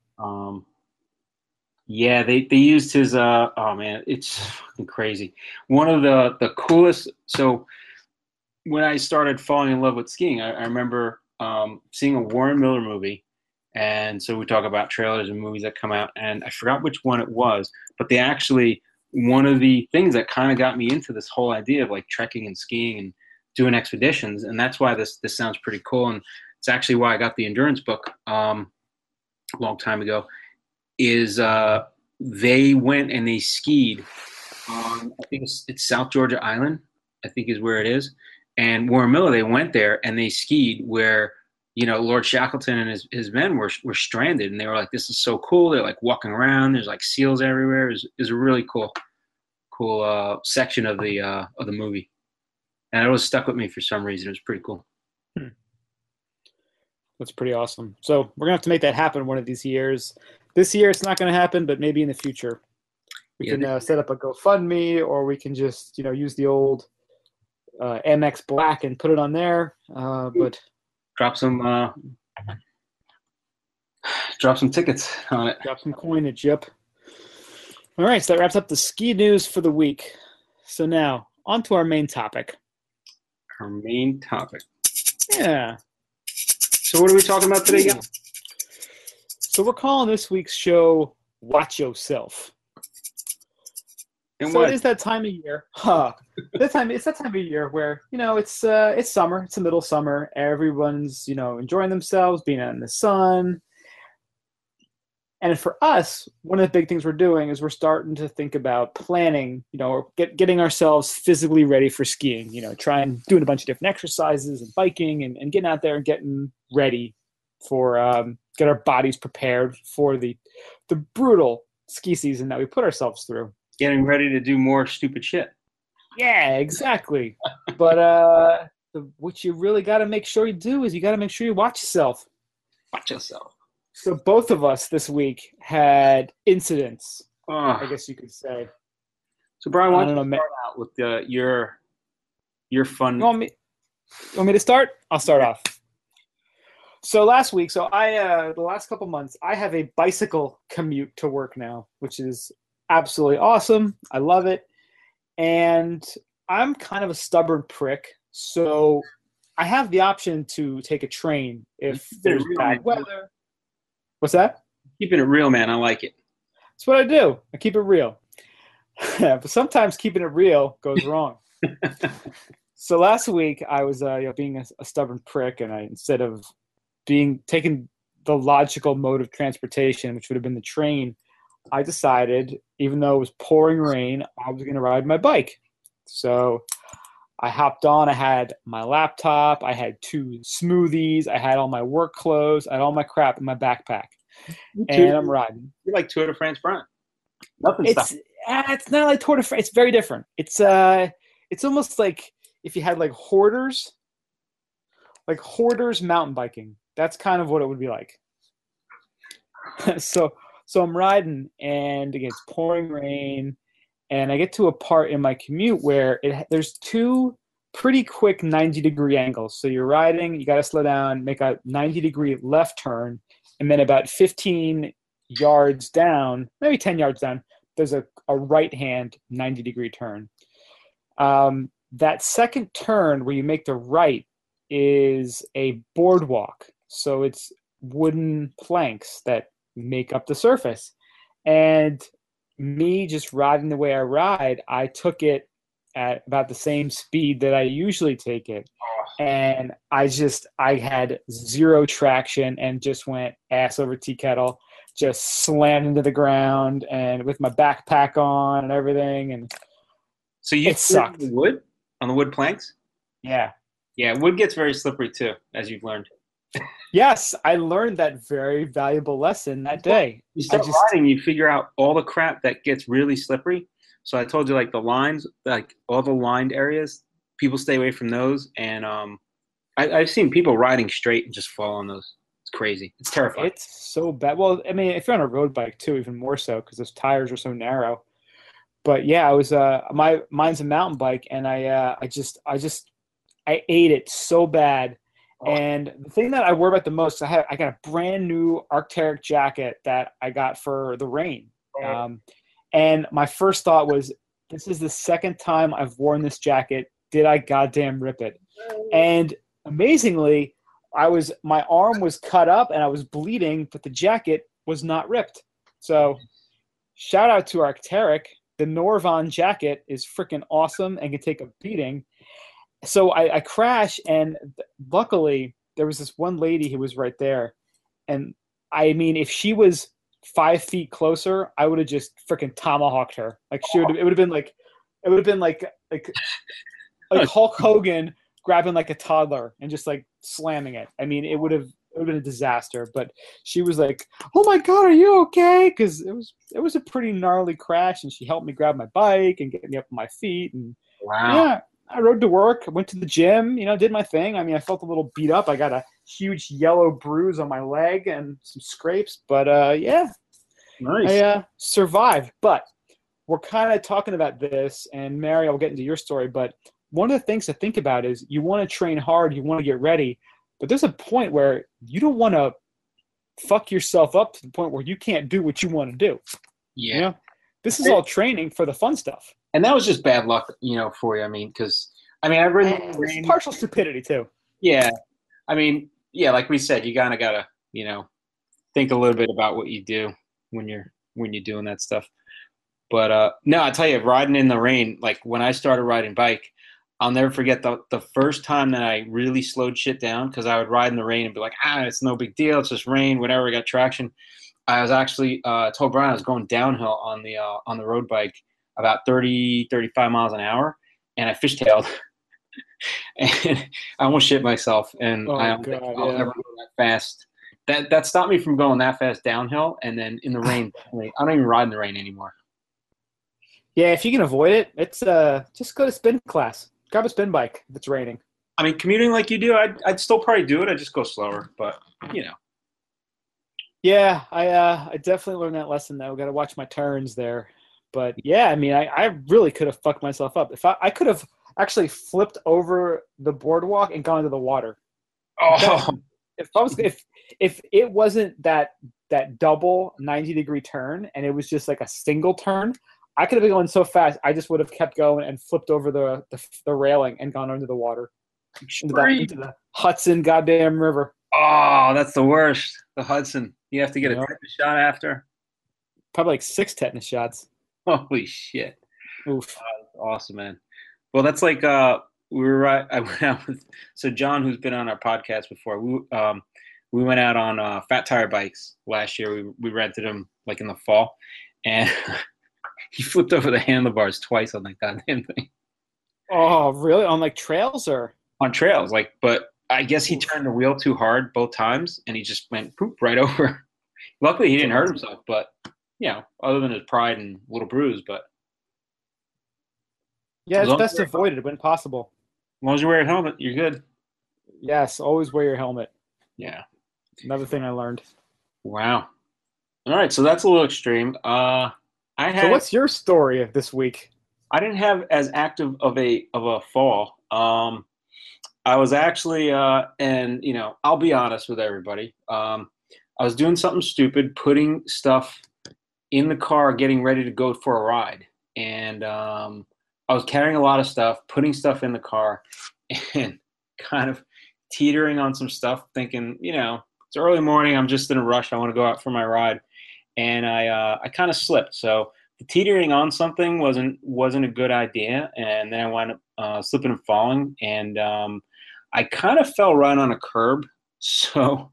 yeah, they used his oh man, it's fucking crazy. One of the coolest. So when I started falling in love with skiing, I remember seeing a Warren Miller movie, and so we talk about trailers and movies that come out, and I forgot which one it was, but they actually, one of the things that kind of got me into this whole idea of like trekking and skiing and doing expeditions, and that's why this sounds pretty cool, and it's actually why I got the Endurance book a long time ago, is they went and they skied on, I think it's South Georgia Island, I think is where it is. And Warren Miller, they went there and they skied where, Lord Shackleton and his men were stranded, and they were like, this is so cool. They're like walking around. There's like seals everywhere. It was a really cool section of the movie. And it was stuck with me for some reason. It was pretty cool. That's pretty awesome. So we're gonna have to make that happen one of these years. this year it's not going to happen, but maybe in the future we can set up a GoFundMe, or we can just use the old MX Black and put it on there. But drop some tickets on it. Drop some coinage. Yep. All right, so that wraps up the ski news for the week. So now on to our main topic. Our main topic. Yeah. So what are we talking about today, guys? So we're calling this week's show "Watch Yourself." And so what? it is that time of year. It's that time of year where it's summer. It's the middle of summer. Everyone's enjoying themselves, being out in the sun. And for us, one of the big things we're doing is we're starting to think about planning, or getting ourselves physically ready for skiing, doing a bunch of different exercises and biking and getting out there and getting ready for, get our bodies prepared for the brutal ski season that we put ourselves through. Getting ready to do more stupid shit. Yeah, exactly. But what you really got to make sure you do is you got to make sure you watch yourself. Watch yourself. So both of us this week had incidents, Oh. I guess you could say. So Brian, why don't you know, start out with your fun? You want me to start? I'll start off. So last week, the last couple months, I have a bicycle commute to work now, which is absolutely awesome. I love it. And I'm kind of a stubborn prick, so I have the option to take a train if there's bad weather. What's that? Keeping it real, man. I like it. That's what I do. I keep it real. But sometimes keeping it real goes wrong. So last week I was being a stubborn prick, and instead of taking the logical mode of transportation, which would have been the train, I decided, even though it was pouring rain, I was going to ride my bike. So I hopped on. I had my laptop. I had 2 smoothies. I had all my work clothes. I had all my crap in my backpack. And I'm riding. You're like Tour de France, Brian. Nothing It's not like Tour de France. It's very different. It's almost like if you had like hoarders mountain biking. That's kind of what it would be like. So I'm riding, and again, it's pouring rain. And I get to a part in my commute where there's 2 pretty quick 90-degree angles. So you're riding, you got to slow down, make a 90-degree left turn, and then about 15 yards down, maybe 10 yards down, there's a right-hand 90-degree turn. That second turn where you make the right is a boardwalk. So it's wooden planks that make up the surface. And me just riding the way I ride, I took it at about the same speed that I usually take it. And I had 0 traction and just went ass over tea kettle, just slammed into the ground, and with my backpack on and everything. And so you sucked. On the wood planks? Yeah. Yeah, wood gets very slippery too, as you've learned. Yes, I learned that very valuable lesson that day. You start riding, you figure out all the crap that gets really slippery. So I told you, like the lines, like all the lined areas, people stay away from those. And I've seen people riding straight and just fall on those. It's crazy. It's terrifying. It's so bad. Well, I mean, if you're on a road bike too, even more so, because those tires are so narrow. But yeah, I was mine's a mountain bike, and I ate it so bad. And the thing that I worry about the most, I got a brand new Arc'teryx jacket that I got for the rain. And my first thought was, this is the second time I've worn this jacket. Did I goddamn rip it? And amazingly, my arm was cut up and I was bleeding, but the jacket was not ripped. So shout out to Arc'teryx. The Norvon jacket is freaking awesome and can take a beating. So I crash, and luckily there was this one lady who was right there. And I mean, if she was 5 feet closer, I would have just freaking tomahawked her. Like it would have been like Hulk Hogan grabbing like a toddler and just like slamming it. I mean, it would have been a disaster. But she was like, "Oh my God, are you okay?" Because it was a pretty gnarly crash, and she helped me grab my bike and get me up on my feet. And wow. Yeah. I rode to work, went to the gym, did my thing. I mean, I felt a little beat up. I got a huge yellow bruise on my leg and some scrapes. But, yeah, Nice. I survived, but we're kind of talking about this, and Mary, I'll get into your story, but one of the things to think about is you want to train hard, you want to get ready, but there's a point where you don't want to fuck yourself up to the point where you can't do what you want to do. Yeah. You know, this is all training for the fun stuff. And that was just bad luck, for you. I mean, because I've ridden in the It's rain. partial stupidity too. Yeah. I mean, yeah, like we said, you kind of gotta, think a little bit about what you do when you're doing that stuff. But no, I tell you, riding in the rain, like when I started riding bike, I'll never forget the first time that I really slowed shit down, because I would ride in the rain and be like, it's no big deal, it's just rain, whatever, I got traction. I was actually told Brian I was going downhill on the road bike about 30, 35 miles an hour, and I fishtailed. And I almost shit myself, and I don't think I'll ever go that fast. That stopped me from going that fast downhill, and then in the rain, I don't even ride in the rain anymore. Yeah, if you can avoid it, it's just go to spin class. Grab a spin bike if it's raining. I mean, commuting like you do, I'd still probably do it. I'd just go slower, but Yeah, I definitely learned that lesson though. Got to watch my turns there. But yeah, I mean, I really could have fucked myself up. If I could have actually flipped over the boardwalk and gone into the water. Oh, If it wasn't that double 90-degree turn and it was just like a single turn, I could have been going so fast. I just would have kept going and flipped over the railing and gone under the water into the Hudson goddamn river. Oh, that's the worst. The Hudson. You have to get a tetanus shot after. Probably like 6 tetanus shots. Holy shit! Oof. Awesome, man. Well, that's like we were right. I went out with John, who's been on our podcast before. We went out on fat tire bikes last year. We rented them like in the fall, and he flipped over the handlebars twice on that goddamn thing. Oh, really? On like trails or on trails? But I guess he turned the wheel too hard both times, and he just went poop right over. Luckily, he didn't hurt himself, but other than his pride and a little bruise, but. Yeah, it's best avoided when possible. As long as you wear a helmet, you're good. Yes, always wear your helmet. Yeah. Another thing I learned. Wow. All right, so that's a little extreme. So what's your story of this week? I didn't have as active of a fall. I was actually, and I'll be honest with everybody. I was doing something stupid, putting stuff in the car, getting ready to go for a ride, and I was carrying a lot of stuff, putting stuff in the car, and kind of teetering on some stuff, thinking, it's early morning, I'm just in a rush, I want to go out for my ride, and I kind of slipped. So the teetering on something wasn't a good idea, and then I wound up slipping and falling, and I kind of fell right on a curb, so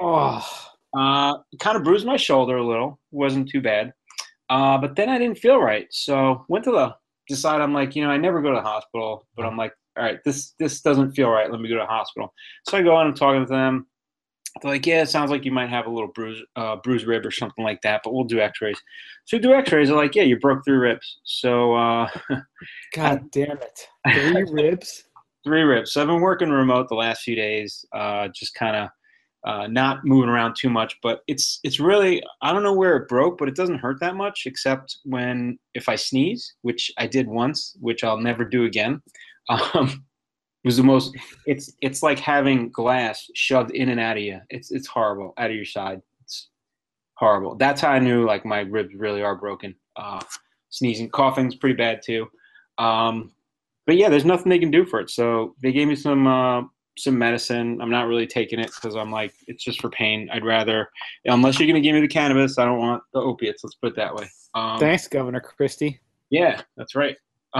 kind of bruised my shoulder a little. Wasn't too bad, but then I didn't feel right, so went to decide. I'm like, I never go to the hospital, but I'm like, all right, this doesn't feel right. Let me go to the hospital. So I go on and talking to them. They're like, yeah, it sounds like you might have a little bruised rib or something like that, but we'll do x-rays. So we do x-rays. They're like, yeah, you broke 3 ribs. So God damn it. 3 ribs? 3 ribs. So I've been working remote the last few days, just kind of not moving around too much, but it's really, I don't know where it broke, but it doesn't hurt that much, except if I sneeze, which I did once, which I'll never do again. It was the most. It's like having glass shoved in and out of you. It's horrible, out of your side. It's horrible. That's how I knew like my ribs really are broken. Sneezing, coughing's pretty bad too. But yeah, there's nothing they can do for it. So they gave me some medicine. I'm not really taking it because I'm like, it's just for pain. I'd rather, unless you're gonna give me the cannabis, I don't want the opiates. Let's put it that way. Thanks, Governor Christie. Yeah, that's right.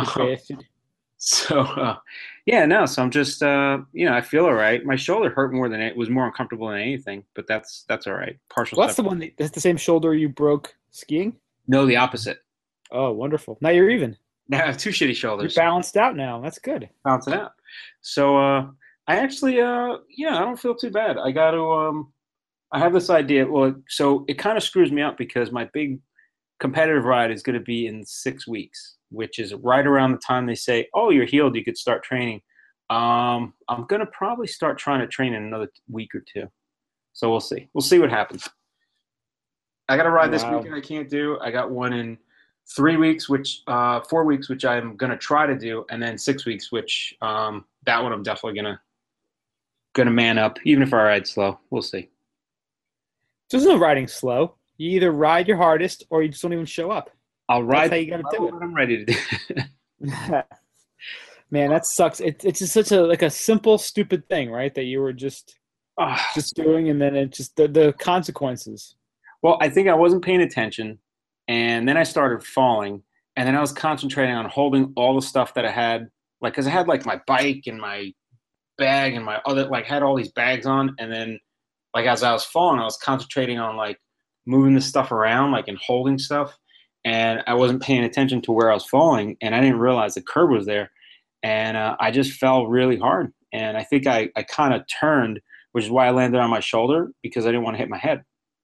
So so I'm just, I feel all right. My shoulder hurt more than it was more uncomfortable than anything, but that's all right. Partial. Well, that's the same shoulder you broke skiing? No, the opposite. Oh, wonderful. Now you're even. Now I have 2 shitty shoulders. You're balanced out now. That's good. Balancing out. So, I actually, I don't feel too bad. I got to, I have this idea. Well, so it kind of screws me up because my big competitive ride is going to be in 6 weeks, which is right around the time they say, oh, you're healed, you could start training. I'm going to probably start trying to train in another week or 2. So we'll see. We'll see what happens. I got a ride this Wow. weekend I can't do. I got one in 3 weeks, 4 weeks, which I'm gonna try to do, and then 6 weeks, which that one I'm definitely gonna man up, even if I ride slow. We'll see. There's no riding slow. You either ride your hardest or you just don't even show up. I'll That's ride how the you got to do level that I'm ready to do. it. Man, that sucks. It's just such a simple, stupid thing, right? That you were Ah, just doing, and then it just the consequences. well, I think I wasn't paying attention, and then I started falling, and then I was concentrating on holding all the stuff that I had, like, because I had like my bike and my bag and my other, like, had all these bags on, and then like as I was falling, I was concentrating on like moving the stuff around, like and holding stuff, and I wasn't paying attention to where I was falling, and I didn't realize the curb was there, and I just fell really hard, and I think I kind of turned, which is why I landed on my shoulder because I didn't want to hit my head.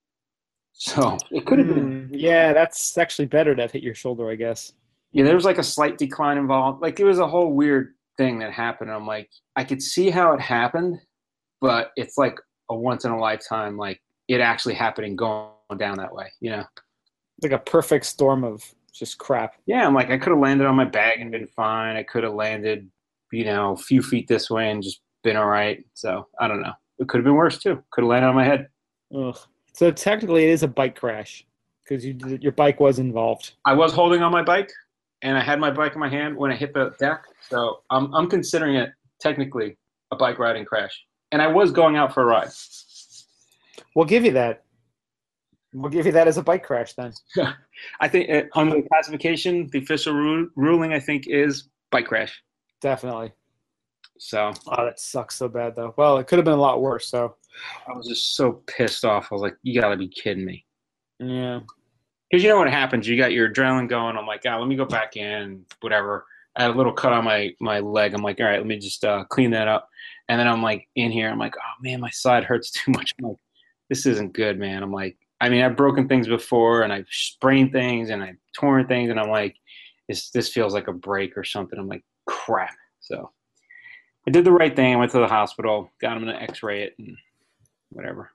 So it could have been, Yeah, that's actually better to hit your shoulder, I guess. yeah, there was like a slight decline involved. Like it was a whole weird thing that happened. I'm like, I could see how it happened, but it's like a once in a lifetime, like it actually happening going down that way, you know? Like a perfect storm of just crap. Yeah, I'm like, I could have landed on my bag and been fine. I could have landed, a few feet this way and just been all right. So I don't know. It could have been worse too. Could have landed on my head. Ugh. So technically, it is a bike crash because your bike was involved. I was holding on my bike and I had my bike in my hand when I hit the deck. So I'm considering it technically a bike riding crash. And I was going out for a ride. We'll give you that. We'll give you that as a bike crash then. I think on the classification, the official ruling, I think, is bike crash. Definitely. So Oh, that sucks so bad though. Well, it could have been a lot worse. So I was just so pissed off. I was like, you got to be kidding me. yeah. Because you know what happens? You got your adrenaline going. I'm like, let me go back in, whatever. I had a little cut on my leg. I'm like, all right, let me just clean that up. And then I'm like in here. I'm like, oh, man, my side hurts too much. I'm like, this isn't good, man. I'm like, I mean, I've broken things before and I've sprained things and I've torn things. And I'm like, this feels like a break or something. I'm like, crap. So I did the right thing. I went to the hospital, got him to x-ray it and whatever.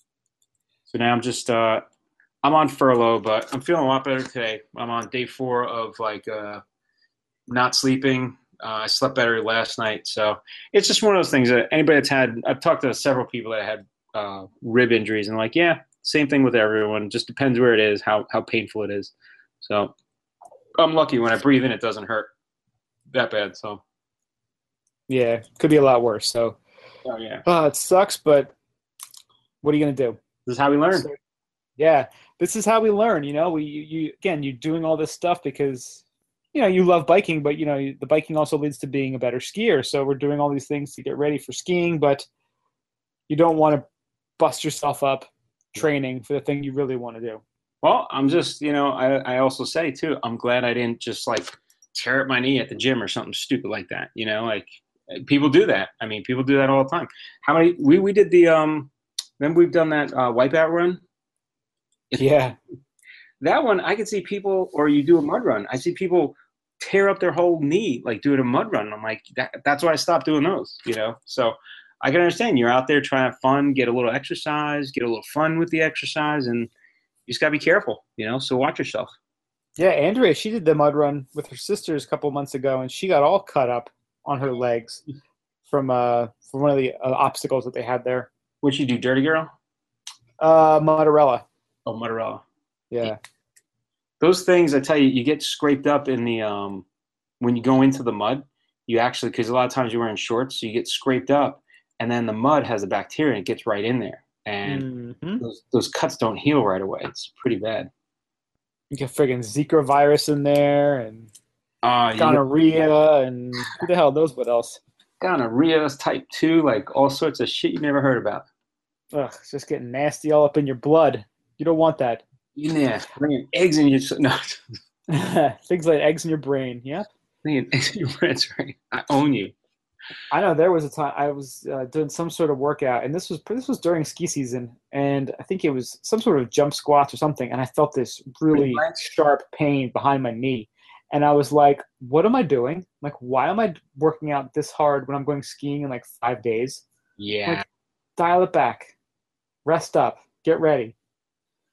So now I'm just I'm on furlough, but I'm feeling a lot better today. I'm on day 4 of like not sleeping. I slept better last night. So it's just one of those things that anybody that's I've talked to several people that had rib injuries and like, yeah, same thing with everyone. Just depends where it is, how painful it is. So I'm lucky when I breathe in, it doesn't hurt that bad. So Yeah, could be a lot worse. So oh yeah, it sucks, but what are you gonna do? this is how we learn. So, yeah, this is how we learn. You again, you're doing all this stuff because you love biking, but the biking also leads to being a better skier. So we're doing all these things to get ready for skiing, but you don't want to bust yourself up training for the thing you really want to do. Well, I'm just, I also say too, I'm glad I didn't just like tear up my knee at the gym or something stupid like that. Like people do that. I mean, people do that all the time. How many, we did the, remember we've done that wipeout run? Yeah. That one, I could see people, or you do a mud run. I see people tear up their whole knee, like doing a mud run. I'm like, that's why I stopped doing those, So I can understand you're out there trying to have fun, get a little exercise, get a little fun with the exercise, and you just gotta be careful, So watch yourself. Yeah, Andrea, she did the mud run with her sisters a couple months ago, and she got all cut up on her legs from one of the obstacles that they had there. What'd you do, Dirty Girl? Motorella. Oh, Motorella. Yeah. Those things, I tell you, you get scraped up in the when you go into the mud. You actually, because a lot of times you're wearing shorts, so you get scraped up, and then the mud has the bacteria and it gets right in there, and those cuts don't heal right away. It's pretty bad. You get friggin' Zika virus in there, and gonorrhea, and who the hell knows what else? Gonorrhea, type 2, like all sorts of shit you never heard about. Ugh, it's just getting nasty all up in your blood. You don't want that. Yeah, bringing eggs in your no. Things like eggs in your brain. Yep. Bringing eggs in your brain. That's right. I own you. I know there was a time I was doing some sort of workout, and this was during ski season, and I think it was some sort of jump squats or something, and I felt this really sharp pain behind my knee, and I was like, "What am I doing? Like, why am I working out this hard when I'm going skiing in like 5 days? Yeah, like, dial it back, rest up, get ready."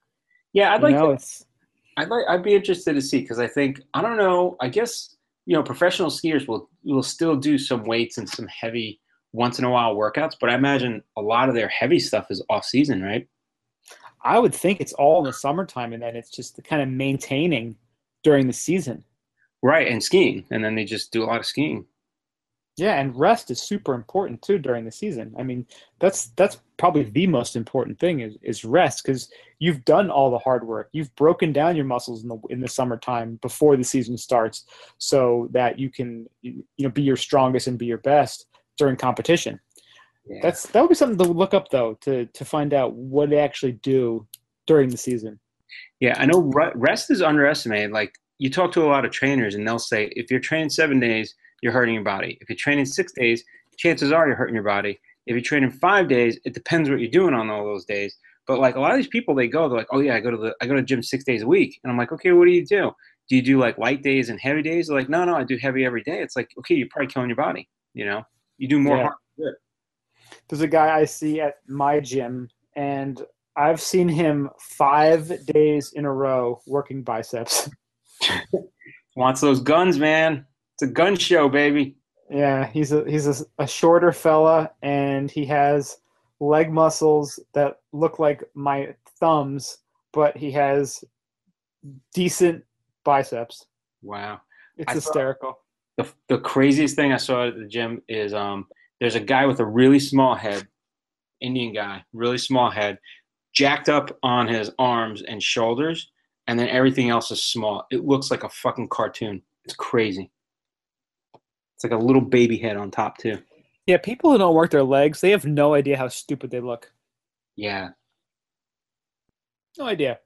Yeah, You know, it's I'd be interested to see because I think I don't know. I guess professional skiers will still do some weights and some heavy once in a while workouts, but I imagine a lot of their heavy stuff is off season, right? I would think it's all in the summertime, and then it's just the kind of maintaining during the season. Right, and skiing, and then they just do a lot of skiing. Yeah, and rest is super important too during the season. I mean, that's probably the most important thing is rest because you've done all the hard work. You've broken down your muscles in the summertime before the season starts, so that you can be your strongest and be your best during competition. Yeah. That would be something to look up though to find out what they actually do during the season. Yeah, I know rest is underestimated. Like you talk to a lot of trainers, and they'll say if you're training 7 days, you're hurting your body. If you're training 6 days, chances are you're hurting your body. If you're training 5 days, it depends what you're doing on all those days. But like a lot of these people, they're like, oh yeah, I go to the gym 6 days a week, and I'm like, okay, what do you do? Do you do like light days and heavy days? They're like, no, I do heavy every day. It's like, okay, you're probably killing your body. You do more Yeah. harm than good. There's a guy I see at my gym, and I've seen him 5 days in a row working biceps. Wants those guns, man. It's a gun show, baby. Yeah, he's a shorter fella, and he has leg muscles that look like my thumbs, but he has decent biceps. Wow. It's I saw hysterical. the craziest thing I saw at the gym is there's a guy with a really small head, Indian guy, really small head, jacked up on his arms and shoulders, and then everything else is small. It looks like a fucking cartoon. It's crazy. It's like a little baby head on top too. Yeah, people who don't work their legs, they have no idea how stupid they look. Yeah. No idea.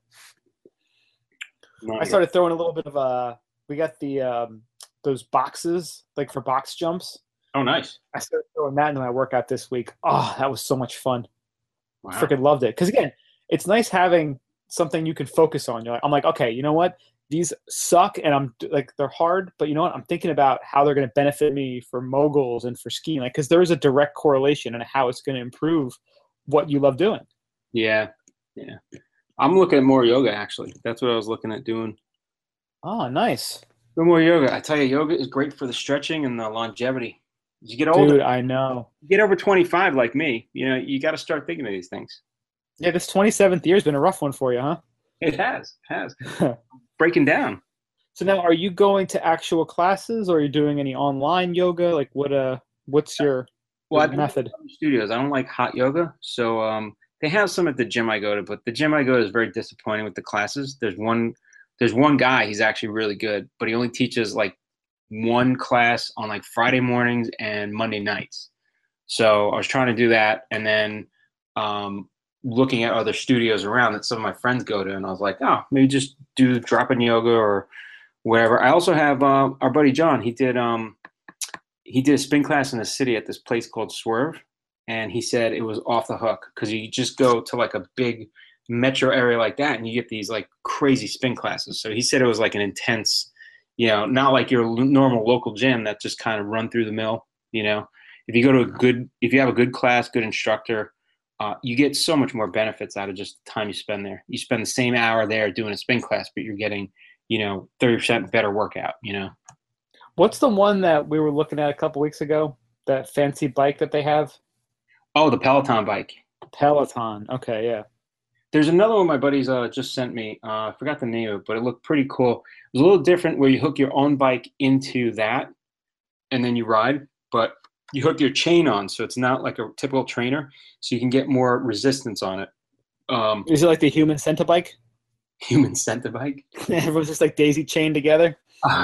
No I idea. started throwing a little bit of we got the those boxes like for box jumps. Oh, nice. I started throwing that into my workout this week. Oh, that was so much fun. Wow. Freaking loved it. Because again, it's nice having something you can focus on. I'm like, okay, you know what? These suck, and I'm like, they're hard, but you know what? I'm thinking about how they're going to benefit me for moguls and for skiing, like, because there is a direct correlation and how it's going to improve what you love doing. Yeah. Yeah. I'm looking at more yoga actually. That's what I was looking at doing. Oh, nice, No more yoga. I tell you, yoga is great for the stretching and the longevity. As you get older, dude. I know. you get over 25 like me, you got to start thinking of these things. Yeah, this 27th year has been a rough one for you, huh? It has. Breaking down. So now, are you going to actual classes, or are you doing any online yoga? Like, what's your Well, I've been method? to other studios. I don't like hot yoga, so they have some at the gym I go to, but the gym I go to is very disappointing with the classes. There's one guy. He's actually really good, but he only teaches like one class on like Friday mornings and Monday nights. So I was trying to do that, and then looking at other studios around that some of my friends go to, and I was like, oh, maybe just do drop-in yoga or whatever. I also have our buddy John. He did a spin class in the city at this place called Swerve, and he said it was off the hook because you just go to like a big metro area like that, and you get these like crazy spin classes. So he said it was like an intense, not like your normal local gym that just kind of run through the mill. If you have a good class, good instructor, you get so much more benefits out of just the time you spend there. You spend the same hour there doing a spin class, but you're getting, 30% better workout. What's the one that we were looking at a couple weeks ago? That fancy bike that they have? Oh, the Peloton bike. Peloton. Okay, yeah. There's another one my buddies just sent me. I forgot the name of it, but it looked pretty cool. It was a little different where you hook your own bike into that and then you ride, but you hook your chain on, so it's not like a typical trainer, so you can get more resistance on it. Is it like the human Centibike? Human Centibike? Everyone's just like daisy chained together?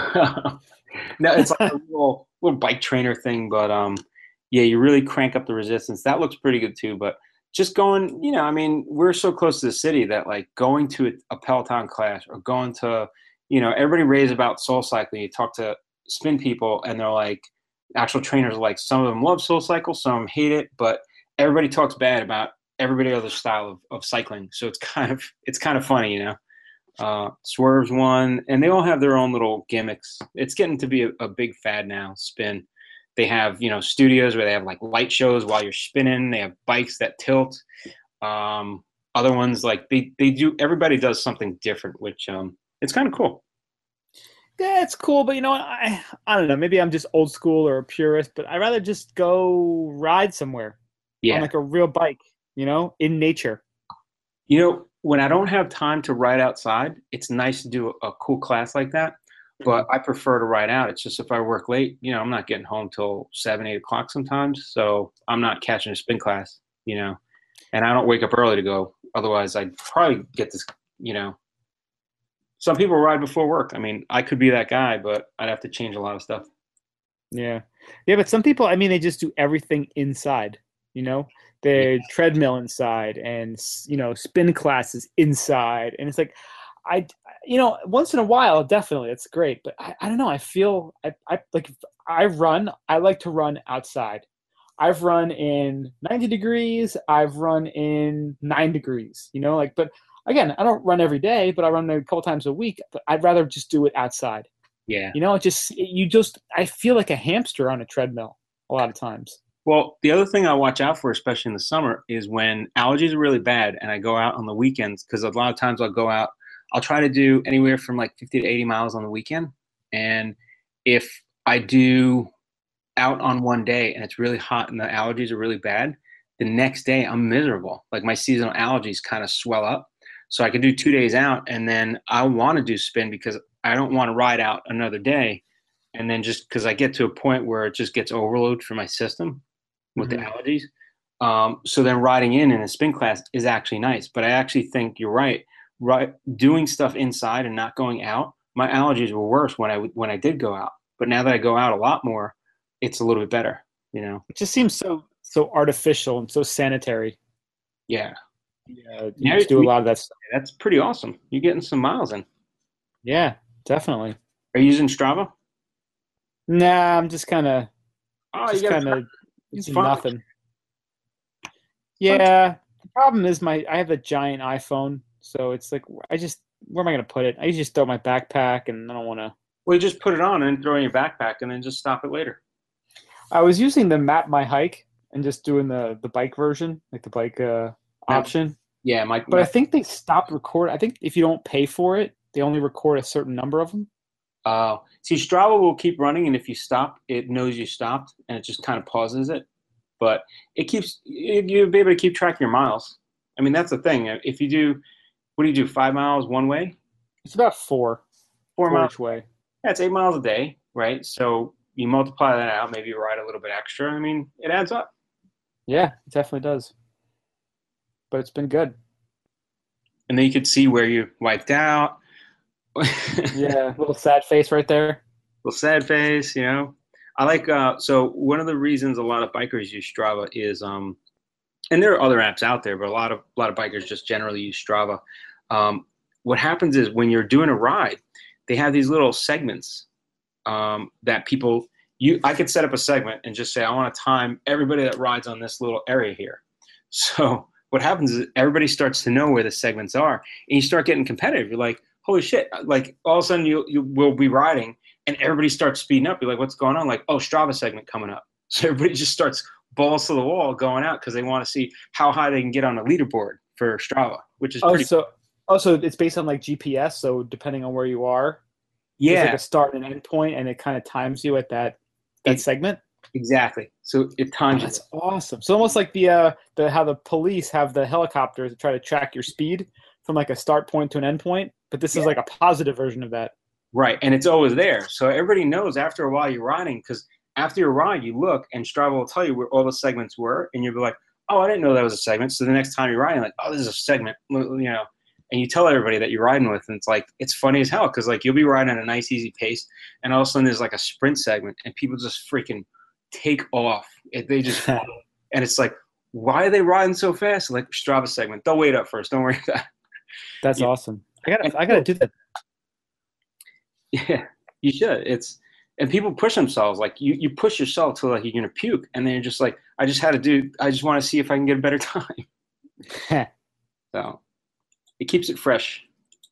No, it's like a little bike trainer thing, but yeah, you really crank up the resistance. That looks pretty good too, but just going, we're so close to the city that like going to a Peloton class or going to, everybody raves about soul cycling. You talk to spin people and they're like, actual trainers are like, some of them love soul cycle, some of them hate it, but everybody talks bad about everybody other style of cycling. So it's kind of funny, Swerve's one, and they all have their own little gimmicks. It's getting to be a big fad now, spin. They have, studios where they have like light shows while you're spinning. They have bikes that tilt. other ones like they do. Everybody does something different, which it's kind of cool. Yeah, it's cool, but you know what? I don't know. Maybe I'm just old school or a purist, but I'd rather just go ride somewhere on Yeah. like a real bike, in nature. When I don't have time to ride outside, it's nice to do a cool class like that. But Mhm. I prefer to ride out. It's just if I work late, I'm not getting home till 7, 8 o'clock sometimes. So I'm not catching a spin class, and I don't wake up early to go. Otherwise, I'd probably get this, you know. Some people ride before work. I mean, I could be that guy, but I'd have to change a lot of stuff. Yeah. Yeah, but some people, I mean, they just do everything inside, you know? Yeah. They treadmill inside and, spin classes inside. And it's like, I, once in a while, definitely, it's great. But I don't know. I feel, I like, if I run, I like to run outside. I've run in 90 degrees. I've run in 9 degrees, but again, I don't run every day, but I run a couple times a week. But I'd rather just do it outside. Yeah. I feel like a hamster on a treadmill a lot of times. Well, the other thing I watch out for, especially in the summer, is when allergies are really bad and I go out on the weekends, because a lot of times I'll go out, I'll try to do anywhere from like 50 to 80 miles on the weekend. And if I do out on one day and it's really hot and the allergies are really bad, the next day I'm miserable. Like my seasonal allergies kind of swell up. So I could do 2 days out and then I want to do spin because I don't want to ride out another day. And then just because I get to a point where it just gets overload for my system with the Hmm. allergies. So then riding in a spin class is actually nice. But I actually think you're right. Right, doing stuff inside and not going out, my allergies were worse when I did go out. But now that I go out a lot more, it's a little bit better. You know? It just seems so artificial and so sanitary. Yeah. Yeah, you Now just do a lot of that stuff. that's pretty awesome. You're getting some miles in. Yeah, definitely. Are you using Strava? Nah, I'm just kind of Oh, you just got to kind try. of It's fun. nothing. Fun. Yeah, the problem is I have a giant iPhone, so it's like where am I gonna put it? I usually just throw it in my backpack, and I don't want to. Well, you just put it on and throw it in your backpack, and then just stop it later. I was using the Map My Hike and just doing the bike version, like the bike Now, option. yeah, But I think they stopped record. I think if you don't pay for it, they only record a certain number of them. see, Strava will keep running, and if you stop, it knows you stopped, and it just kind of pauses it. But you'll be able to keep track of your miles. I mean, that's the thing. If you do, what do you do? 5 miles one way, It's about four, 4 miles. each way. Yeah, it's 8 miles a day, right? So you multiply that out. Maybe you ride a little bit extra. I mean, it adds up. Yeah, it definitely does. But it's been good. And then you could see where you wiped out. Yeah, little sad face right there. Little sad face, I like so one of the reasons a lot of bikers use Strava is and there are other apps out there, but a lot of bikers just generally use Strava. What happens is when you're doing a ride, they have these little segments that people I could set up a segment and just say I want to time everybody that rides on this little area here. So what happens is everybody starts to know where the segments are, and you start getting competitive. You're like, holy shit! Like all of a sudden you will be riding, and everybody starts speeding up. You're like, what's going on? Like, oh, Strava segment coming up. So everybody just starts balls to the wall going out because they want to see how high they can get on a leaderboard for Strava, which is Oh, pretty. so it's based on like GPS. So depending on where you are, there's like Yeah, a start and end point, and it kind of times you at that it, segment. exactly. So it Oh, times you. that's awesome. So almost like the how the police have the helicopters to try to track your speed from like a start point to an end point, but this is like a positive version of that. Right, and it's always there. So everybody knows after a while you're riding because after your ride, you look and Strava will tell you where all the segments were, and you'll be like, "Oh, I didn't know that was a segment." So the next time you're riding, like, "Oh, this is a segment," and you tell everybody that you're riding with, and it's funny as hell because like you'll be riding at a nice easy pace, and all of a sudden there's like a sprint segment, and people just freaking take off. They just and it's like, why are they riding so fast? Like Strava segment, they'll wait up first. Don't worry about it. That's Yeah. awesome. I gotta do that. Yeah, you should. And people push themselves. Like you push yourself to like you're gonna puke, and then you're just like, I just want to see if I can get a better time. I So it keeps it fresh.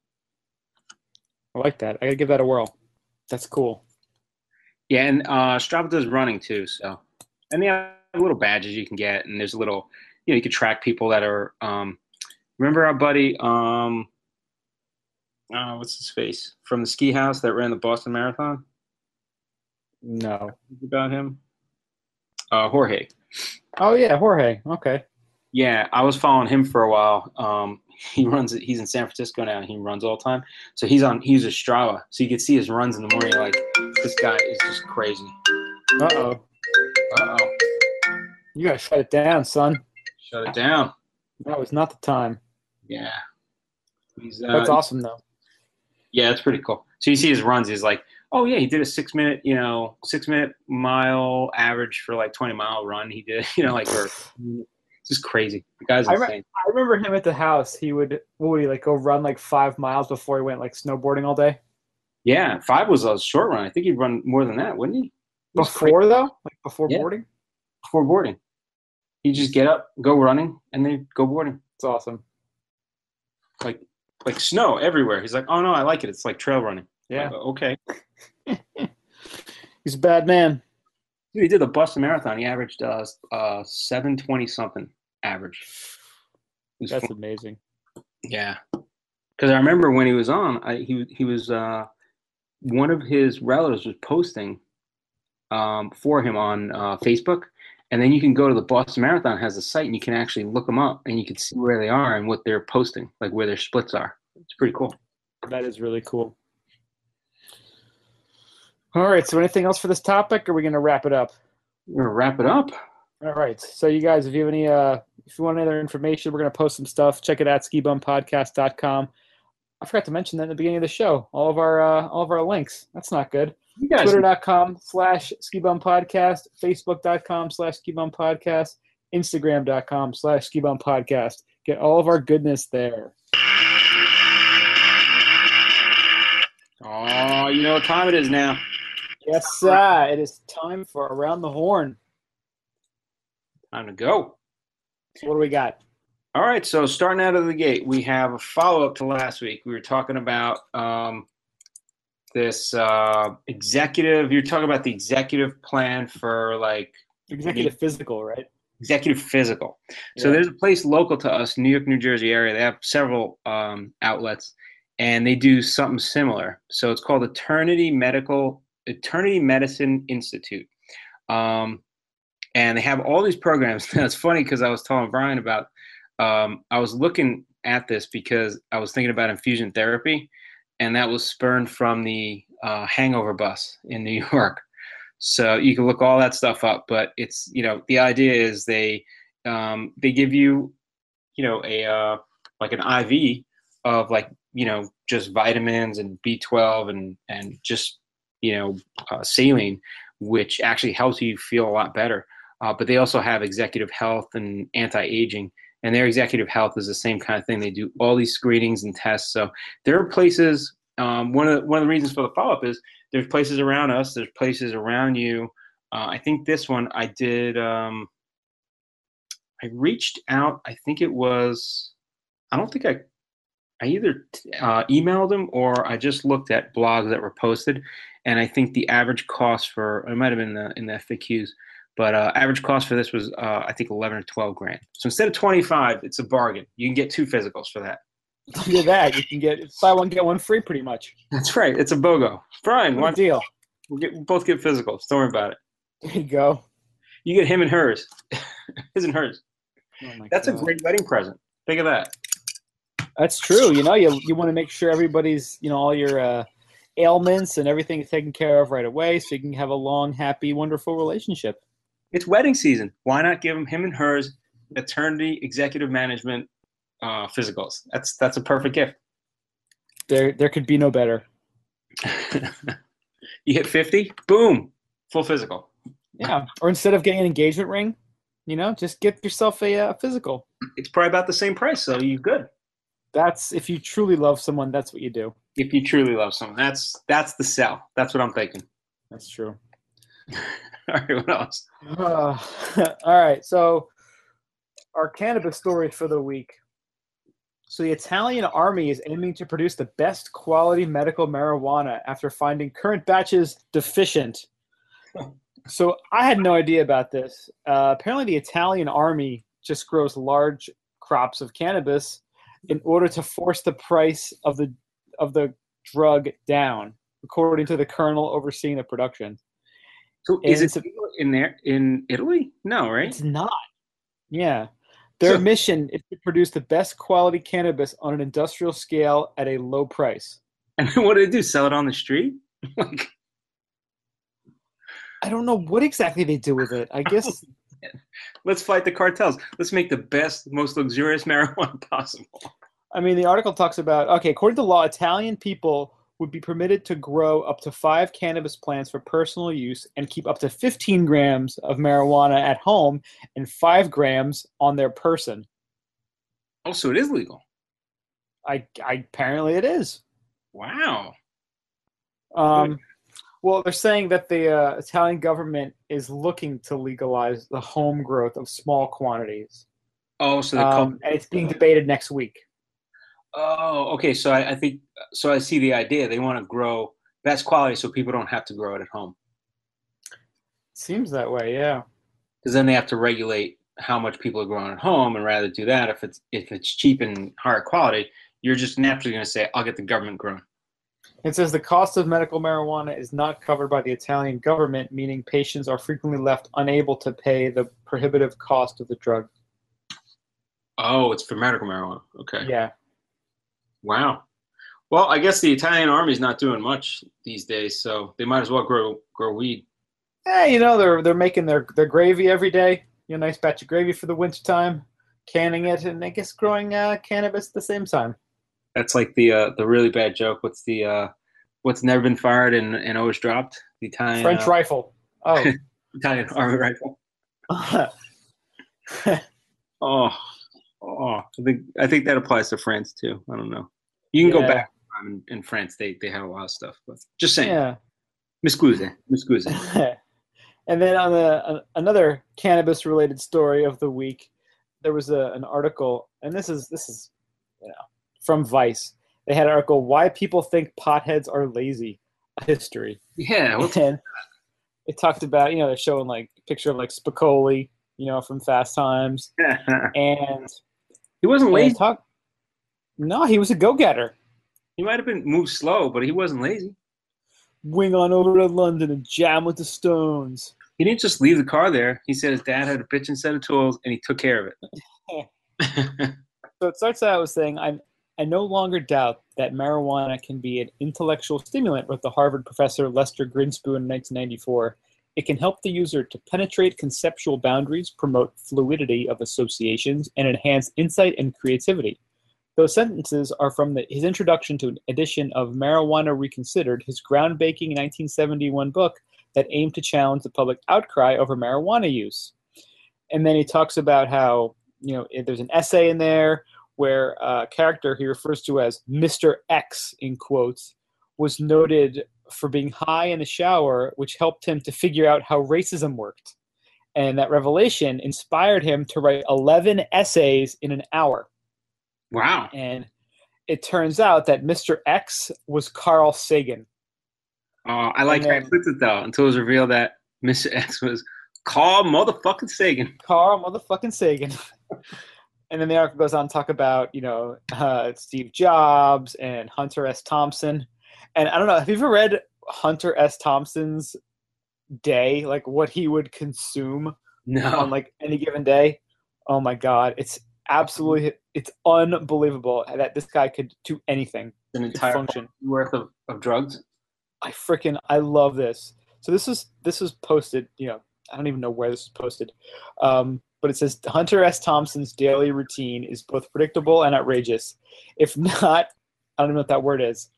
like that. I gotta give that a whirl. That's cool. Yeah, and Strava does running too. So, and they have little badges you can get, and there's a little, you can track people that are Remember our buddy, what's his face from the ski house that ran the Boston Marathon? No. About him, Jorge. Oh yeah, Jorge. Okay. Yeah, I was following him for a while. He's in San Francisco now. And he runs all the time. So he's a Strava. So you can see his runs in the morning. Like, this guy is just crazy. Uh-oh. You gotta shut it down, son. Shut it down. That was not the time. Yeah. That's awesome, though. Yeah, that's pretty cool. So you see his runs. He's like, oh yeah, he did a 6-minute mile average for like 20-mile run. He did, it's just crazy. The guy's insane. I remember him at the house. He would, go run like 5 miles before he went like snowboarding all day? Yeah, 5 was a short run. I think he'd run more than that, wouldn't he? Before though? Like before boarding? Before boarding. He'd just get up, go running, and then go boarding. It's awesome. Like snow everywhere. He's like, oh no, I like it. It's like trail running. Yeah. Like, okay. He's a bad man. Dude, he did the Boston Marathon. He averaged 720 something average. That's amazing. Yeah, because I remember when he was on, he was one of his relatives was posting for him on Facebook, and then you can go to the Boston Marathon has a site and you can actually look them up and you can see where they are and what they're posting, like where their splits are. It's pretty cool. That is really cool. All right, so anything else for this topic, or are we going to wrap it up? We're going to wrap it up. All right, so you guys, if you have any, if you want any other information, we're going to post some stuff. Check it out, skibumpodcast.com. I forgot to mention that at the beginning of the show. All of our links. That's not good. Twitter.com/skibumpodcast, Facebook.com/skibumpodcast, Instagram.com/skibumpodcast. Get all of our goodness there. Oh, you know what time it is now. Yes, sir. It is time for Around the Horn. Time to go. So what do we got? All right, so starting out of the gate, we have a follow-up to last week. We were talking about this executive. You're talking about the executive plan for executive physical, right? Executive physical. So there's a place local to us, New York, New Jersey area. They have several outlets, and they do something similar. So it's called Eternity Medicine Institute. And they have all these programs. Now, it's funny because I was telling Brian about I was looking at this because I was thinking about infusion therapy, and that was spurned from the Hangover bus in New York. So you can look all that stuff up, but it's, the idea is they give you, a like an IV of just vitamins and B12 and just, saline, which actually helps you feel a lot better. But they also have executive health and anti-aging, and their executive health is the same kind of thing. They do all these screenings and tests. So there are places. One of the reasons for the follow-up is there's places around us. There's places around you. I think this one I did. I reached out. I think it was. I don't think I either emailed them or I just looked at blogs that were posted, and I think the average cost for it might have been in the FAQs. But average cost for this was, I think, 11 or 12 grand. So instead of 25, it's a bargain. You can get 2 physicals for that. Look at that. You can get buy one, get one free pretty much. That's right. It's a BOGO. Brian, what deal? We'll both get physicals. Don't worry about it. There you go. You get him and hers. His and hers. Oh my That's God. a great wedding present. Think of that. That's true. You want to make sure everybody's, all your ailments and everything is taken care of right away so you can have a long, happy, wonderful relationship. It's wedding season. Why not give him and hers Eternity Executive Management physicals? That's a perfect gift. There could be no better. You hit 50, boom, full physical. Yeah. Or instead of getting an engagement ring, just get yourself a physical. It's probably about the same price, so you're good. That's if you truly love someone, that's what you do. If you truly love someone, that's the sell. That's what I'm thinking. That's true. All right, what else? All right, so our cannabis story for the week. So the Italian army is aiming to produce the best quality medical marijuana after finding current batches deficient. So I had no idea about this. Apparently the Italian army just grows large crops of cannabis, in order to force the price of the drug down, according to the colonel overseeing the production. So is it in there in Italy? No, right? It's not. Yeah. Their mission is to produce the best quality cannabis on an industrial scale at a low price. And what do they do? Sell it on the street? Like, I don't know what exactly they do with it. I guess. Let's fight the cartels. Let's make the best, most luxurious marijuana possible. I mean, the article talks about, okay, according to law, Italian people would be permitted to grow up to 5 cannabis plants for personal use and keep up to 15 grams of marijuana at home and 5 grams on their person. Oh, so it is legal. I apparently it is. Wow. Well, they're saying that the Italian government is looking to legalize the home growth of small quantities. Oh, so and it's being debated next week. Oh, okay. So I think so. I see the idea. They want to grow best quality so people don't have to grow it at home. Seems that way, yeah. Because then they have to regulate how much people are growing at home, and rather do that if it's cheap and higher quality, you're just naturally going to say, "I'll get the government grown." It says the cost of medical marijuana is not covered by the Italian government, meaning patients are frequently left unable to pay the prohibitive cost of the drug. Oh, it's for medical marijuana. Okay. Yeah. Wow. Well, I guess the Italian army's not doing much these days, so they might as well grow weed. Yeah, you know, they're making their gravy every day. You know, nice batch of gravy for the wintertime, canning it, and I guess growing cannabis at the same time. That's like the really bad joke. What's never been fired and always dropped? The Italian French rifle. Oh, Italian army rifle. Oh, I think that applies to France too. I don't know. You can go back in France. They had a lot of stuff, but just saying. Yeah. M'scusi. And then on another cannabis-related story of the week, there was an article, and this is from Vice. They had an article, "Why People Think Potheads Are Lazy," a history. Yeah. And it talked about, they're showing like a picture of like Spicoli, from Fast Times. And he wasn't lazy. No, he was a go-getter. He might have been moved slow, but he wasn't lazy. Wing on over to London and jam with the Stones. He didn't just leave the car there. He said his dad had a bitchin' set of tools, and he took care of it. So it starts out with saying, I no longer doubt that marijuana can be an intellectual stimulant, wrote the Harvard professor Lester Grinspoon in 1994. It can help the user to penetrate conceptual boundaries, promote fluidity of associations, and enhance insight and creativity. Those sentences are from his introduction to an edition of Marijuana Reconsidered, his groundbreaking 1971 book that aimed to challenge the public outcry over marijuana use. And then he talks about how, there's an essay in there where a character he refers to as Mr. X, in quotes, was noted for being high in the shower, which helped him to figure out how racism worked. And that revelation inspired him to write 11 essays in an hour. Wow. And it turns out that Mr. X was Carl Sagan. I like how he puts it, though, until it was revealed that Mr. X was Carl motherfucking Sagan. Carl motherfucking Sagan. And then the article goes on to talk about, Steve Jobs and Hunter S. Thompson. And I don't know, have you ever read Hunter S. Thompson's day, like what he would consume on like any given day? Oh my God, it's unbelievable that this guy could do anything. An entire function worth of drugs. I love this. So this was posted, I don't even know where this was posted. But it says Hunter S. Thompson's daily routine is both predictable and outrageous. If not, I don't know what that word is.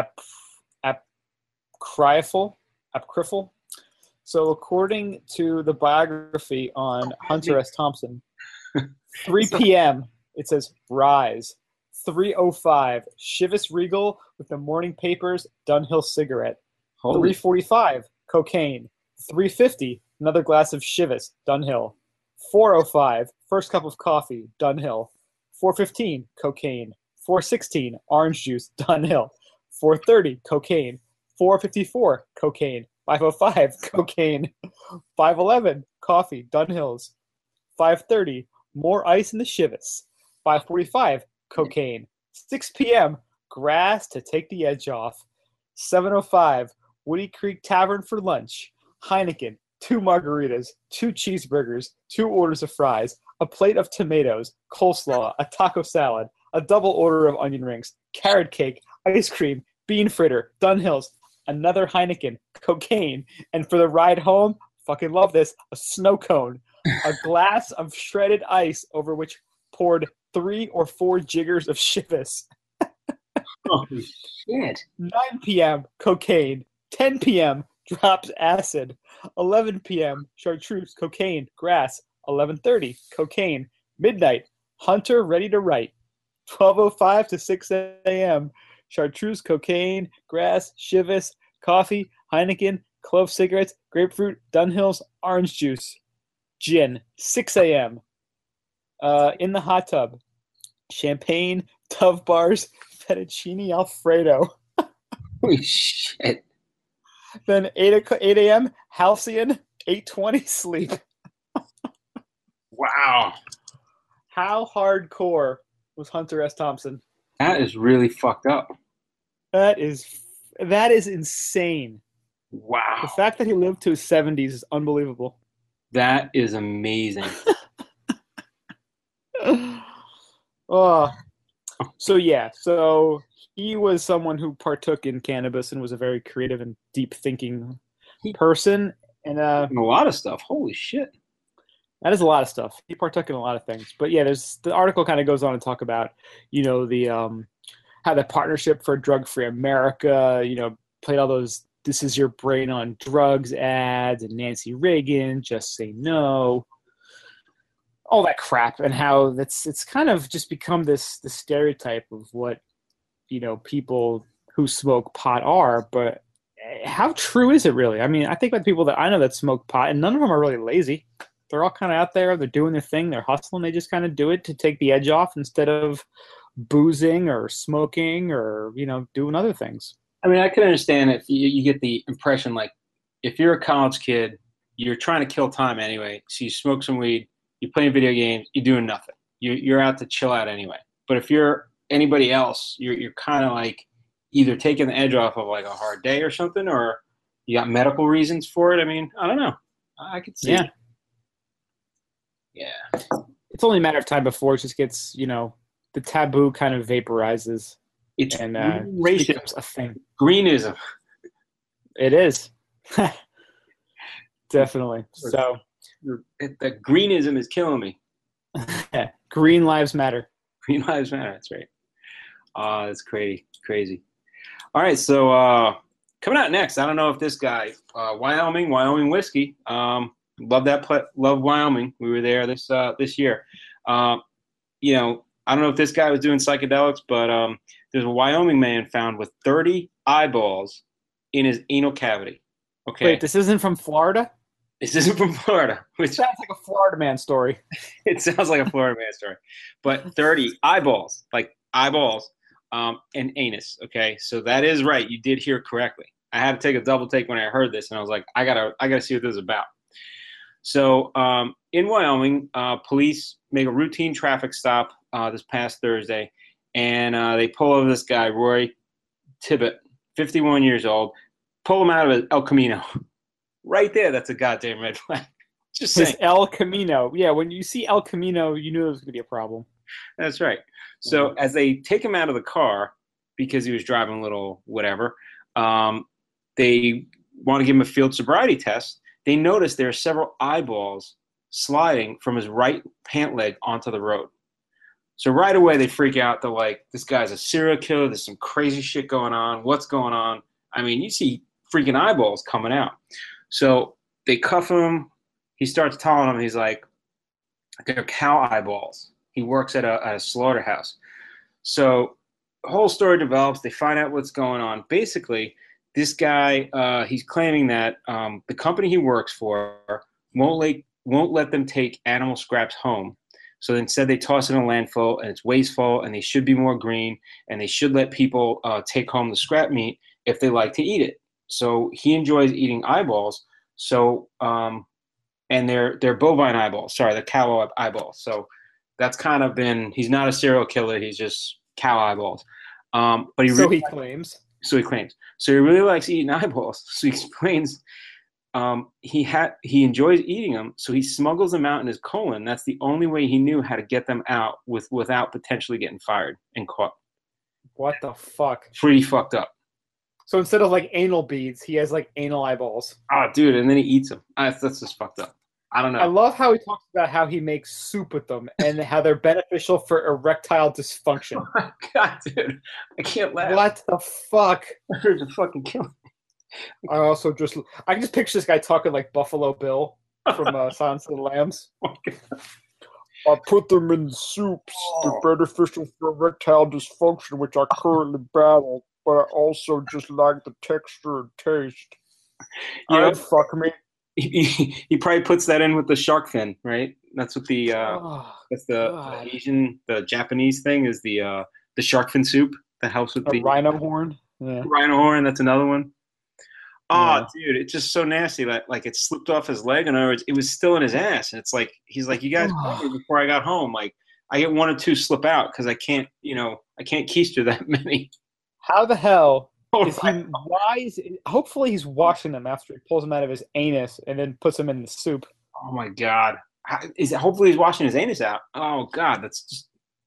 Apocryphal. So according to the biography on Hunter S. Thompson, 3 p.m. it says rise. 3:05 Chivas Regal with the morning papers, Dunhill cigarette. 3:45 cocaine. 3:50 another glass of Chivas, Dunhill. 4:05 first cup of coffee, Dunhill. 4:15 cocaine. 4:16 orange juice, Dunhill. 4:30 cocaine. 4:54 cocaine. 5:05 cocaine. 5:11 coffee, Dunhills. 5:30 more ice in the Chivas. 5:45 cocaine. 6 p.m., grass to take the edge off. 7:05, Woody Creek Tavern for lunch. Heineken, 2 margaritas, 2 cheeseburgers, 2 orders of fries, a plate of tomatoes, coleslaw, a taco salad, a double order of onion rings, carrot cake, ice cream, bean fritter, Dunhills, another Heineken, cocaine, and for the ride home, fucking love this, a snow cone, a glass of shredded ice over which poured 3 or 4 jiggers of Chivas. Holy shit. 9 p.m., cocaine. 10 p.m., drops acid. 11 p.m., chartreuse, cocaine, grass. 11:30, cocaine. Midnight, Hunter ready to write. 12:05 to 6 a.m., chartreuse, cocaine, grass, Chivas, coffee, Heineken, clove cigarettes, grapefruit, Dunhills, orange juice, gin. 6 a.m., in the hot tub, champagne, Dove bars, fettuccine Alfredo. Holy shit. Then 8 a.m., halcyon, 8:20, sleep. Wow. How hardcore was Hunter S. Thompson? That is really fucked up. That is insane. Wow. The fact that he lived to his 70s is unbelievable. That is amazing. Oh. So he was someone who partook in cannabis and was a very creative and deep thinking person. And A lot of stuff. Holy shit. that is a lot of stuff. He partook in a lot of things. But yeah, the article kind of goes on to talk about, the how the Partnership for Drug-Free America, played all those "This is your brain on drugs" ads, and Nancy Reagan, "Just say no," all that crap, and how it's kind of just become this stereotype of what people who smoke pot are. But how true is it really? I mean, I think about people that I know that smoke pot, and none of them are really lazy. They're all kind of out there. They're doing their thing. They're hustling. They just kind of do it to take the edge off instead of boozing or smoking or, doing other things. I mean, I can understand if you get the impression, like, if you're a college kid, you're trying to kill time anyway. So you smoke some weed, you're playing video games, you're doing nothing. You're out to chill out anyway. But if you're anybody else, you're kind of like either taking the edge off of like a hard day or something, or you got medical reasons for it. I mean, I don't know. I could see. Yeah. It's only a matter of time before it just gets, the taboo kind of vaporizes. It's and racism. becomes a thing. Greenism. It is. Definitely. So the greenism is killing me. Green Lives Matter. Green Lives Matter. That's right. That's crazy. All right. So coming out next, I don't know if this guy, Wyoming whiskey. Love that. Love Wyoming. We were there this year. I don't know if this guy was doing psychedelics, but there's a Wyoming man found with 30 eyeballs in his anal cavity. Okay. Wait, this isn't from Florida? This isn't from Florida. Which sounds like a Florida man story. It sounds like a Florida man story. But 30 eyeballs, and anus. Okay. So that is right. You did hear correctly. I had to take a double take when I heard this, and I was like, I gotta see what this is about. So in Wyoming, police make a routine traffic stop this past Thursday, and they pull over this guy, Roy Tibbet, 51 years old, pull him out of El Camino. Right there, that's a goddamn red flag. Just saying. El Camino. Yeah, when you see El Camino, you knew there was going to be a problem. That's right. So as they take him out of the car, because he was driving a little whatever, they want to give him a field sobriety test. They notice there are several eyeballs sliding from his right pant leg onto the road. So right away they freak out. They're like, this guy's a serial killer. There's some crazy shit going on. What's going on? I mean, you see freaking eyeballs coming out. So they cuff him. He starts telling them, he's like, they're cow eyeballs. He works at a slaughterhouse. So the whole story develops. They find out what's going on. Basically, this guy, he's claiming that the company he works for won't let them take animal scraps home. So instead they toss it in a landfill, and it's wasteful, and they should be more green, and they should let people take home the scrap meat if they like to eat it. So he enjoys eating eyeballs. So and they're bovine eyeballs. Sorry, the cow eyeballs. So That's kind of been. He's not a serial killer. He's just cow eyeballs. But he claims. So he claims. So he really likes eating eyeballs. So he explains he enjoys eating them. So he smuggles them out in his colon. That's the only way he knew how to get them out without potentially getting fired and caught. What the fuck? Pretty fucked up. So instead of like anal beads, he has like anal eyeballs. Oh, dude, and then he eats them. That's just fucked up. I don't know. I love how he talks about how he makes soup with them and how they're beneficial for erectile dysfunction. Oh, God, dude, I can't laugh. What the fuck? They're fucking killing me. I can just picture this guy talking like Buffalo Bill from Silence of the Lambs. I put them in soups. They're beneficial for erectile dysfunction, which I currently battle, but I also just like the texture and taste. Yeah, fuck me. He probably puts that in with the shark fin, right? That's what the the Japanese thing is the shark fin soup that helps with the rhino horn. Yeah. Rhino horn. That's another one. Oh, Yeah. dude, it's just so nasty. Like it slipped off his leg, and it was still in his ass. And it's like he's like, you guys called me before I got home. Like I get one or two slip out because I can't keister that many. How the hell is he? Why hopefully he's washing them after he pulls them out of his anus and then puts them in the soup. Oh my God! Hopefully he's washing his anus out. Oh God, that's just.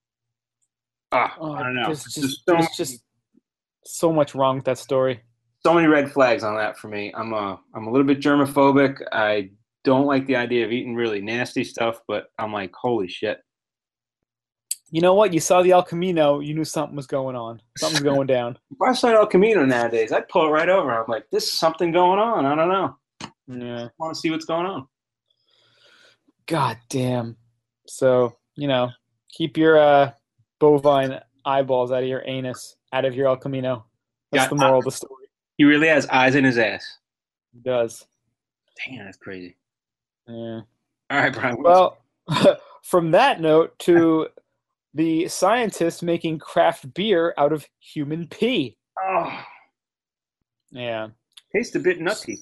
I don't know. There's just so much wrong with that story. So many red flags on that for me. I'm a little bit germophobic. I don't like the idea of eating really nasty stuff, but I'm like, holy shit. You know what? You saw the El Camino, you knew something was going on. Something's going down. If I saw El Camino nowadays, I'd pull it right over. I'm like, there's something going on. I don't know. Yeah. I want to see what's going on. God damn. So, keep your bovine eyeballs out of your anus, out of your El Camino. That's the moral of the story. He really has eyes in his ass. He does. Dang, that's crazy. Yeah. All right, Brian. Well, from that note to the scientists making craft beer out of human pee. Oh. Yeah. Tastes a bit nutty.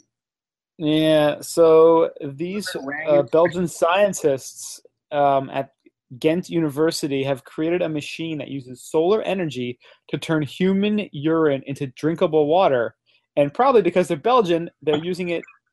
Yeah. So these Belgian scientists at Ghent University have created a machine that uses solar energy to turn human urine into drinkable water. And probably because they're Belgian, they're using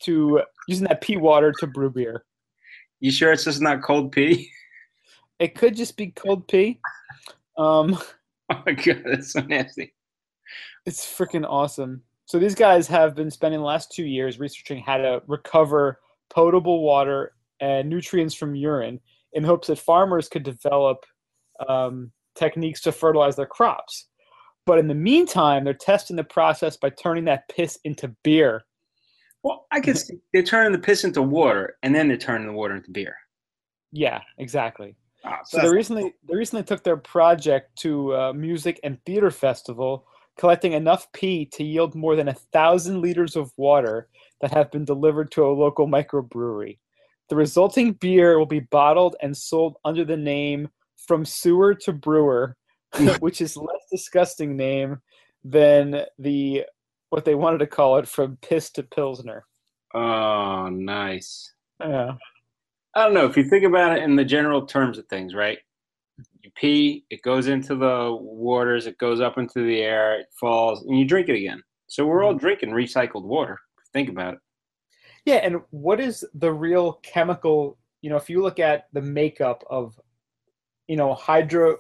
that pee water to brew beer. You sure it's just not cold pee? It could just be cold pee. Oh my God, that's so nasty. It's freaking awesome. So these guys have been spending the last 2 years researching how to recover potable water and nutrients from urine in hopes that farmers could develop techniques to fertilize their crops. But in the meantime, they're testing the process by turning that piss into beer. Well, I can see they're turning the piss into water, and then they're turning the water into beer. Yeah, exactly. So they recently took their project to a music and theater festival, collecting enough pee to yield more than 1,000 liters of water that have been delivered to a local microbrewery. The resulting beer will be bottled and sold under the name From Sewer to Brewer, which is less disgusting name than what they wanted to call it, From Piss to Pilsner. Oh, nice. Yeah. I don't know. If you think about it in the general terms of things, right? You pee, it goes into the waters, it goes up into the air, it falls, and you drink it again. So we're all drinking recycled water. Think about it. Yeah, and what is the real chemical? If you look at the makeup of, hydrogen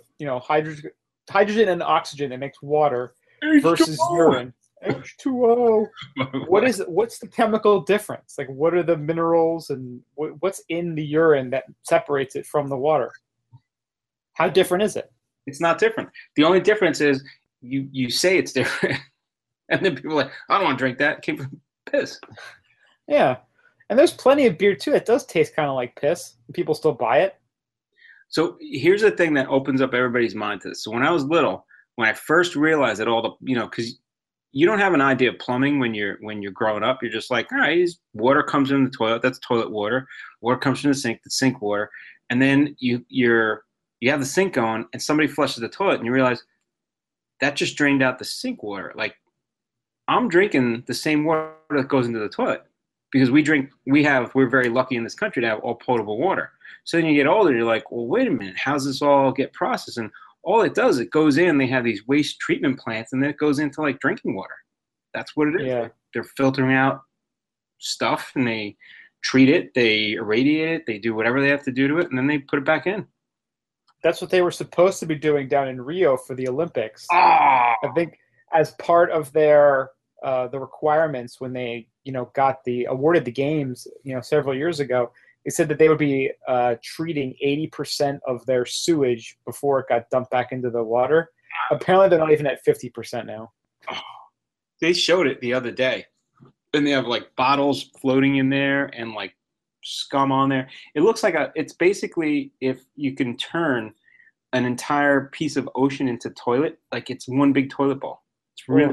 and oxygen that makes water versus urine, H2O. What's the chemical difference? Like, what are the minerals and what's in the urine that separates it from the water? How different is it? It's not different. The only difference is you say it's different, and then people are like, I don't want to drink that. It came from piss. Yeah, and there's plenty of beer too that does taste kind of like piss. And people still buy it. So here's the thing that opens up everybody's mind to this. So when I was little, when I first realized that all the because you don't have an idea of plumbing when you're growing up. You're just like, all right, water comes in the toilet. That's toilet water. Water comes from the sink. That's sink water. And then you have the sink going, and somebody flushes the toilet, and you realize that just drained out the sink water. Like, I'm drinking the same water that goes into the toilet because we're very lucky in this country to have all potable water. So then you get older, you're like, well, wait a minute, how's this all get processed? And all it does, it goes in, they have these waste treatment plants, and then it goes into like drinking water. That's what it is. Yeah. They're filtering out stuff, and they treat it, they irradiate it, they do whatever they have to do to it, and then they put it back in. That's what they were supposed to be doing down in Rio for the Olympics. Oh, I think as part of their the requirements when they got awarded the games several years ago, they said that they would be treating 80% of their sewage before it got dumped back into the water. Apparently, they're not even at 50% now. oh. They showed it the other day, and they have like bottles floating in there and like scum on there. It looks like it's basically if you can turn an entire piece of ocean into toilet, like it's one big toilet bowl. It's really.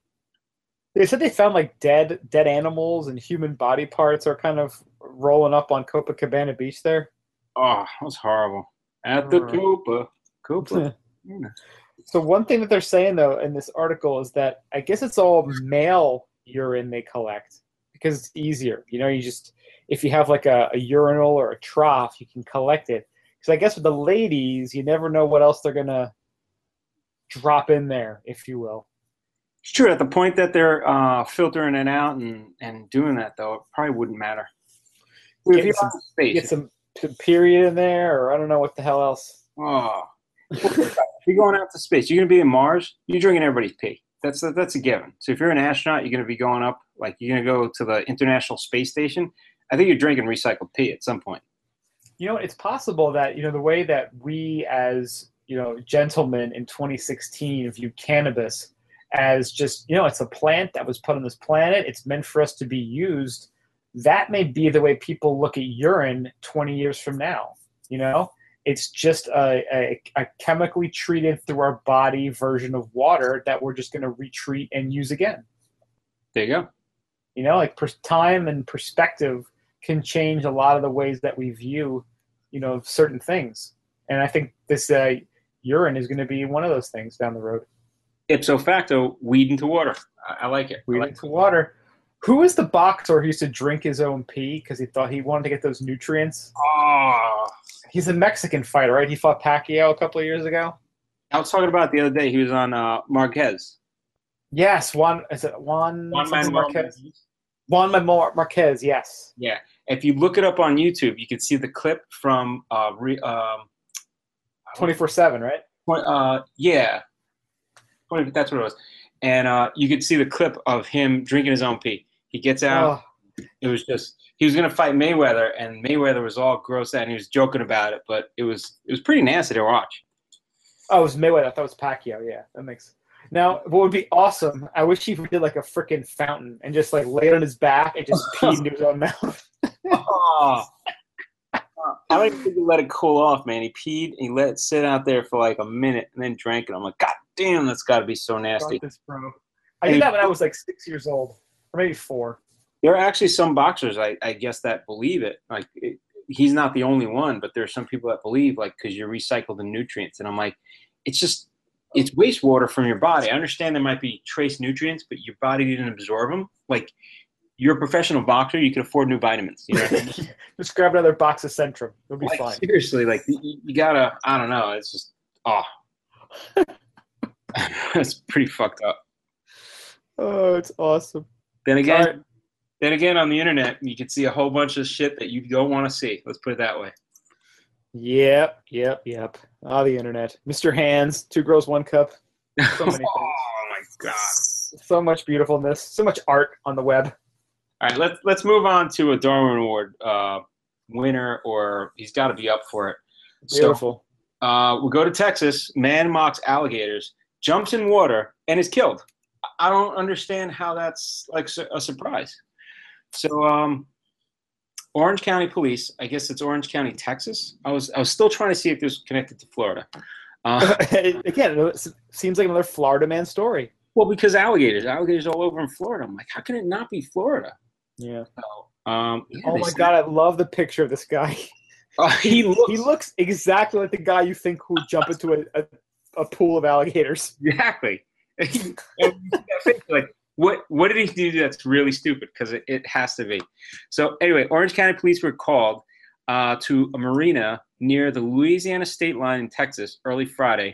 They said they found like dead animals and human body parts are kind of rolling up on Copacabana Beach there. Oh, that was horrible. At the Copa. Yeah. So one thing that they're saying though in this article is that I guess it's all male urine they collect because it's easier. You just if you have like a urinal or a trough, you can collect it. Because I guess with the ladies, you never know what else they're gonna drop in there, if you will. It's true. At the point that they're filtering it out and doing that, though, it probably wouldn't matter. Get some period in there, or I don't know what the hell else. Oh, if you're going out to space, you're going to be in Mars. You're drinking everybody's pee. That's a given. So if you're an astronaut, you're going to be going up, like you're going to go to the International Space Station. I think you're drinking recycled pee at some point. It's possible that the way that we as gentlemen in 2016 viewed cannabis as just it's a plant that was put on this planet, it's meant for us to be used. That may be the way people look at urine 20 years from now. It's just a chemically treated through our body version of water that we're just going to retreat and use again. There you go. Like time and perspective can change a lot of the ways that we view certain things, and I think this urine is going to be one of those things down the road. Ipso facto, weed into water. I like it. Weed into water. Who was the boxer who used to drink his own pee because he thought he wanted to get those nutrients? Oh, he's a Mexican fighter, right? He fought Pacquiao a couple of years ago. I was talking about it the other day. He was on Marquez. Yes, Juan Marquez? Juan Manuel Marquez, yes. Yeah. If you look it up on YouTube, you can see the clip from 24/7, right? Yeah. That's what it was. And you could see the clip of him drinking his own pee. He gets out. Oh. It was just he was going to fight Mayweather, and Mayweather was all grossed out, and he was joking about it, but it was pretty nasty to watch. Oh, it was Mayweather. I thought it was Pacquiao. Yeah, that makes. Now, what would be awesome? I wish he did like a freaking fountain and just like laid on his back and just peed into his own mouth. Oh. I don't even think he let it cool off, man. He peed and he let it sit out there for like a minute and then drank it. I'm like, God damn, that's got to be so nasty. I did that when I was like 6 years old, or maybe 4. There are actually some boxers, I guess, that believe it. Like, he's not the only one, but there are some people that believe, like, because you recycle the nutrients. And I'm like, it's wastewater from your body. I understand there might be trace nutrients, but your body didn't absorb them. Like, you're a professional boxer, you can afford new vitamins. You know what I mean? Just grab another box of Centrum. It'll be fine. Seriously, like, you gotta, I don't know. It's just, it's pretty fucked up. Oh, it's awesome. Then again, on the internet, you can see a whole bunch of shit that you don't want to see. Let's put it that way. Yep. The internet. Mr. Hands, 2 Girls, 1 Cup. So many things. Oh, my God. So much beautifulness. So much art on the web. All right, let's move on to a Darwin Award winner, or he's got to be up for it. Beautiful. So, we'll go to Texas. Man mocks alligators, jumps in water, and is killed. I don't understand how that's like a surprise. So, Orange County Police, I guess it's Orange County, Texas. I was still trying to see if this was connected to Florida. Again, it seems like another Florida man story. Well, because alligators all over in Florida. I'm like, how can it not be Florida? Yeah. So, oh my God, I love the picture of this guy. He looks exactly like the guy you think who would jump into a pool of alligators. Exactly. Like, what did he do that's really stupid? Because it has to be. So anyway, Orange County Police were called to a marina near the Louisiana state line in Texas early Friday,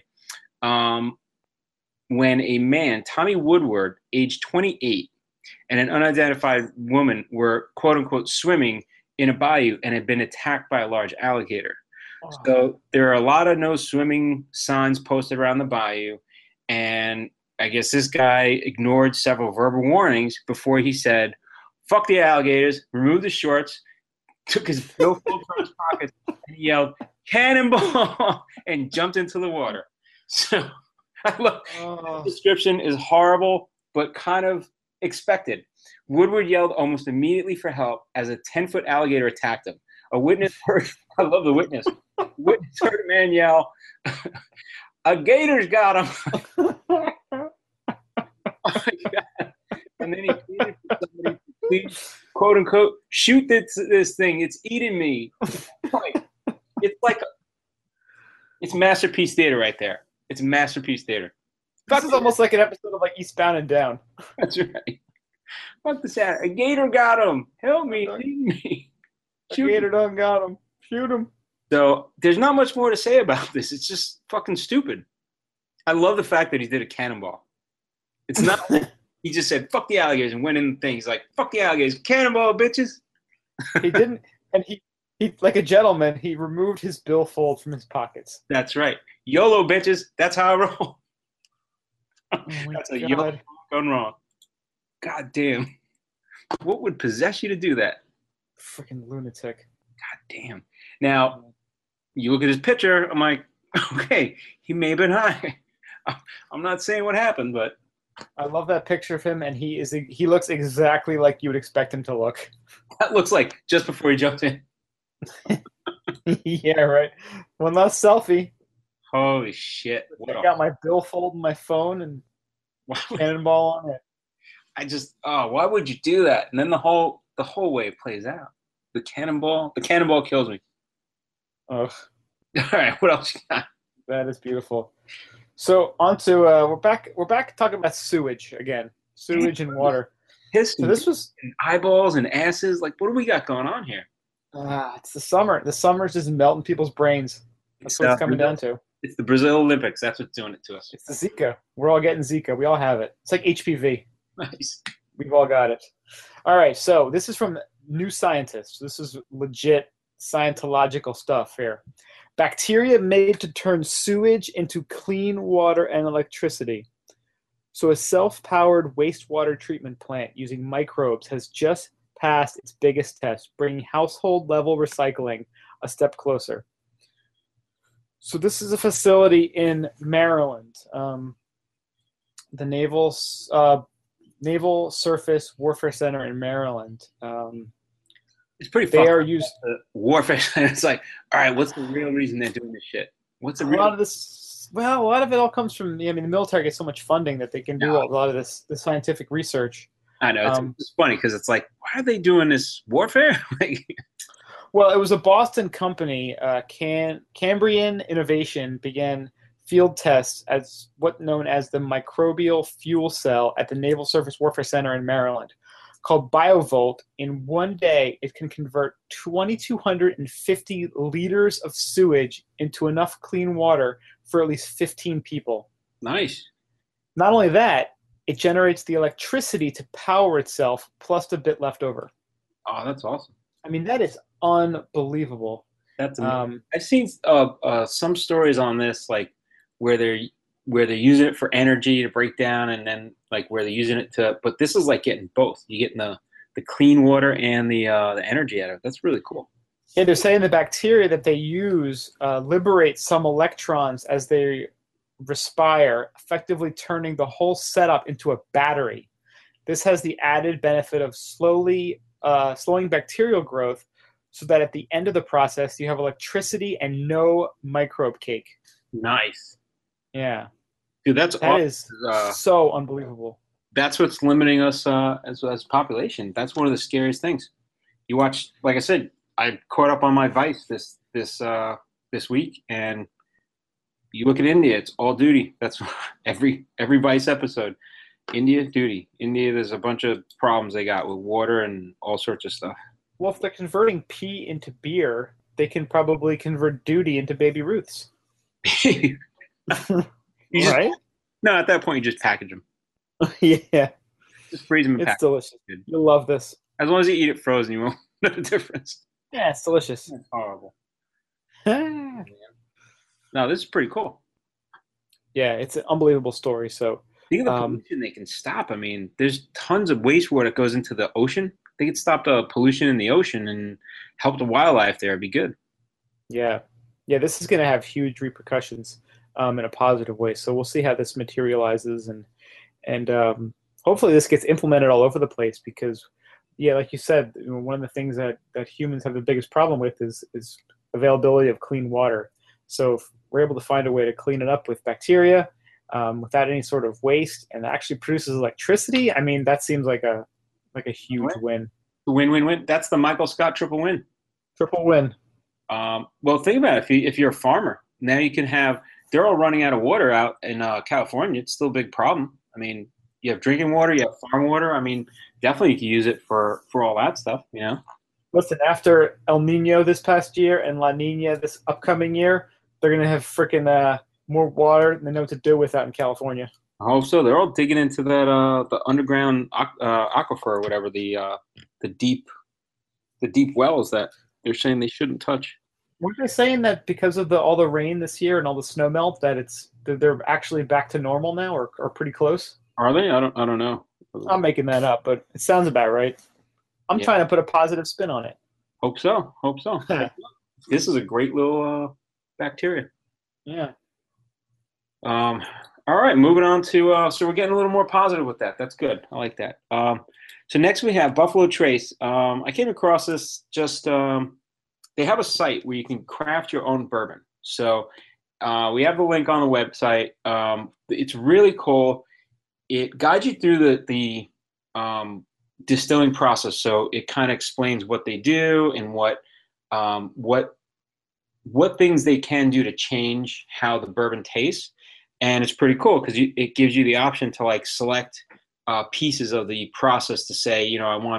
when a man, Tommy Woodward, aged 28, and an unidentified woman were, quote unquote, swimming in a bayou and had been attacked by a large alligator. Oh. So there are a lot of no swimming signs posted around the bayou. And I guess this guy ignored several verbal warnings before he said, fuck the alligators, removed the shorts, took his billfold from his pocket, and yelled, cannonball, and jumped into the water. So I love the description is horrible, but kind of expected. Woodward yelled almost immediately for help as a 10-foot alligator attacked him. A witness heard, I love the witness. Witness heard a man yell, a gator's got him. Oh my God. And then he pleaded for somebody to please, quote unquote, shoot this thing. It's eating me. It's masterpiece theater right there. It's masterpiece theater. This is almost like an episode of like Eastbound and Down. That's right. Fuck the sad. A gator got him. Help me. Leave me. A gator done got him. Shoot him. So there's not much more to say about this. It's just fucking stupid. I love the fact that he did a cannonball. It's not. He just said, fuck the alligators and went in the thing. He's like, fuck the alligators. Cannonball, bitches. He didn't. And he, like a gentleman, he removed his billfold from his pockets. That's right. YOLO, bitches. That's how I roll. Oh That's a YOLO gone wrong. God damn. What would possess you to do that? Freaking lunatic. God damn. Now, you look at his picture, I'm like, okay, he may have been high. I'm not saying what happened, but I love that picture of him, and he looks exactly like you would expect him to look. That looks like just before he jumped in. Yeah, right. One last selfie. Holy shit. I got my billfold in my phone and cannonball on it. Why would you do that? And then the whole way it plays out. The cannonball kills me. Ugh. All right, what else you got? That is beautiful. So onto we're back talking about sewage again. Sewage and water. So this was eyeballs and asses. Like, what do we got going on here? It's the summer. The summer's just melting people's brains. That's what it's coming down to. It's the Brazil Olympics. That's what's doing it to us. It's the Zika. We're all getting Zika. We all have it. It's like HPV. Nice. We've all got it. All right. So this is from New Scientist. This is legit scientological stuff here. Bacteria made to turn sewage into clean water and electricity. So a self-powered wastewater treatment plant using microbes has just passed its biggest test, bringing household-level recycling a step closer. So this is a facility in Maryland, the Naval Surface Warfare Center in Maryland. It's pretty they are used warfare. It's like, all right, what's the real reason they're doing this shit? What's the real? A lot of this. Well, a lot of it all comes from. I mean, the military gets so much funding that they can do a lot of this scientific research. I know it's funny because it's like, why are they doing this warfare? Well, it was a Boston company, Cambrian Innovation, began field tests as what's known as the microbial fuel cell at the Naval Surface Warfare Center in Maryland. Called BioVolt. In one day, it can convert 2,250 liters of sewage into enough clean water for at least 15 people. Nice. Not only that, it generates the electricity to power itself, plus a bit left over. Oh, that's awesome. I mean, that is unbelievable. That's amazing. I've seen some stories on this, like where they're using it for energy to break down, and then like where they're using it to. But this is like getting both. You're getting the clean water and the energy out of it. That's really cool. Yeah, they're saying the bacteria that they use liberate some electrons as they respire, effectively turning the whole setup into a battery. This has the added benefit of slowing bacterial growth, so that at the end of the process you have electricity and no microbe cake. Nice. Yeah. Dude, that is so unbelievable. That's what's limiting us as a population. That's one of the scariest things. You watch, like I said, I caught up on my Vice this week, and you look at India, it's all duty. That's every Vice episode. India, duty. India, there's a bunch of problems they got with water and all sorts of stuff. Well, if they're converting pee into beer, they can probably convert Duty into Baby Ruths. You just Right? no. At that point, you just package them. Yeah, Just freeze them and it's package them. delicious. You'll love this. As long as you eat it frozen, you won't know the difference. Yeah, it's delicious. That's horrible. Yeah, No, this is pretty cool. it's an unbelievable story. So, Think of the pollution they can stop. I mean, there's tons of wastewater that goes into the ocean. They could stop the pollution in the ocean and help the wildlife there. It'd be good. yeah, this is going to have huge repercussions in a positive way. So we'll see how this materializes, and hopefully this gets implemented all over the place because, yeah, like you said, one of the things that humans have the biggest problem with is availability of clean water. So if we're able to find a way to clean it up with bacteria without any sort of waste, and it actually produces electricity, I mean, that seems like a huge win. Win-win-win. That's the Michael Scott triple win. Triple win. Well, think about it. If you're a farmer, now you can have. They're all running out of water out in California. It's still a big problem. I mean, you have drinking water, you have farm water. I mean, definitely you can use it for all that stuff. You know. Listen, after El Nino this past year and La Nina this upcoming year, they're gonna have freaking more water than they know what to do with out in California. I hope so. They're all digging into that the underground aquifer or whatever, the deep wells that they're saying they shouldn't touch. Weren't they saying that because of all the rain this year and all the snow melt that they're actually back to normal now or pretty close? Are they? I don't know. I'm making that up, but it sounds about right. I'm trying to put a positive spin on it. Hope so. This is a great little bacteria. Yeah. All right, moving on to so we're getting a little more positive with that. That's good. I like that. So next we have Buffalo Trace. I came across this just they have a site where you can craft your own bourbon. So we have the link on the website. It's really cool. It guides you through the distilling process. So it kind of explains what they do and what things they can do to change how the bourbon tastes. And it's pretty cool because it gives you the option to like select pieces of the process to say, you know, I want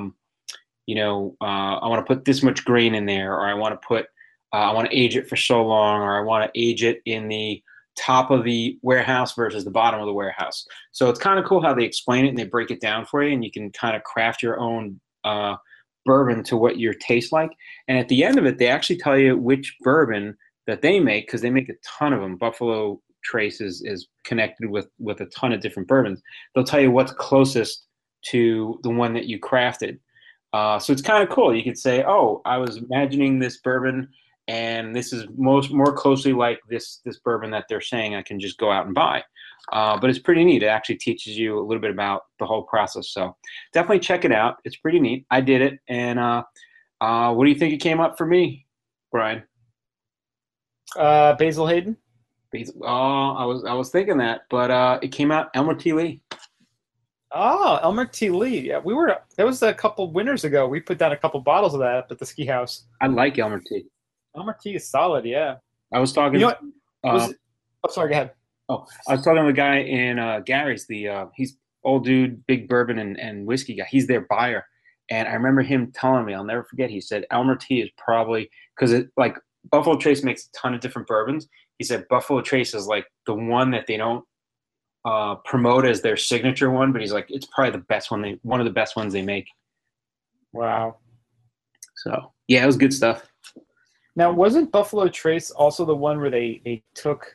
to put this much grain in there, or I want to age it for so long, or I want to age it in the top of the warehouse versus the bottom of the warehouse. So it's kind of cool how they explain it and they break it down for you, and you can kind of craft your own bourbon to what your taste like. And at the end of it, they actually tell you which bourbon that they make, because they make a ton of them. Buffalo Trace is connected with a ton of different bourbons. They'll tell you what's closest to the one that you crafted. So it's kind of cool. You could say, oh, I was imagining this bourbon, and this is more closely like this bourbon that they're saying I can just go out and buy. But it's pretty neat. It actually teaches you a little bit about the whole process. So definitely check it out. It's pretty neat. I did it. And what do you think it came up for me, Brian? Basil Hayden. I was thinking that, but it came out Elmer T. Lee. Oh, Elmer T. Lee. Yeah, that was a couple winters ago. We put down a couple bottles of that up at the ski house. I like Elmer T. Elmer T. is solid, yeah. I was talking. You know what? Sorry, go ahead. Oh, I was talking to the guy in Gary's. He's old dude, big bourbon and whiskey guy. He's their buyer, and I remember him telling me, I'll never forget. He said Elmer T. is probably, because it like Buffalo Trace makes a ton of different bourbons. He said Buffalo Trace is like the one that they don't promote as their signature one, but he's like, it's probably the best one. One of the best ones they make. Wow. So yeah, it was good stuff. Now, wasn't Buffalo Trace also the one where they took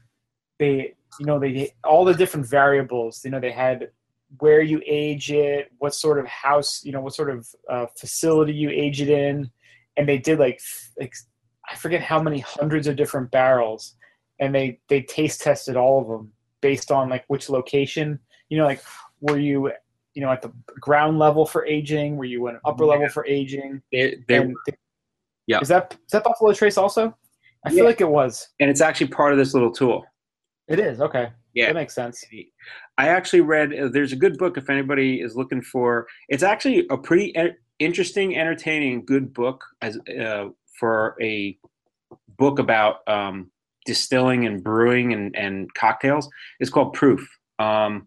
all the different variables? You know, they had where you age it, what sort of house, what sort of facility you age it in, and they did like I forget how many hundreds of different barrels, and they taste tested all of them based on like which location. Like were you at the ground level for aging? Were you an upper level for aging? Yeah. Is that Buffalo Trace also? I feel like it was. And it's actually part of this little tool. It is, okay. Yeah. That makes sense. I actually read, there's a good book if anybody is looking for, it's actually a pretty interesting, entertaining, good book as for a book about distilling and brewing and cocktails. It's called Proof. And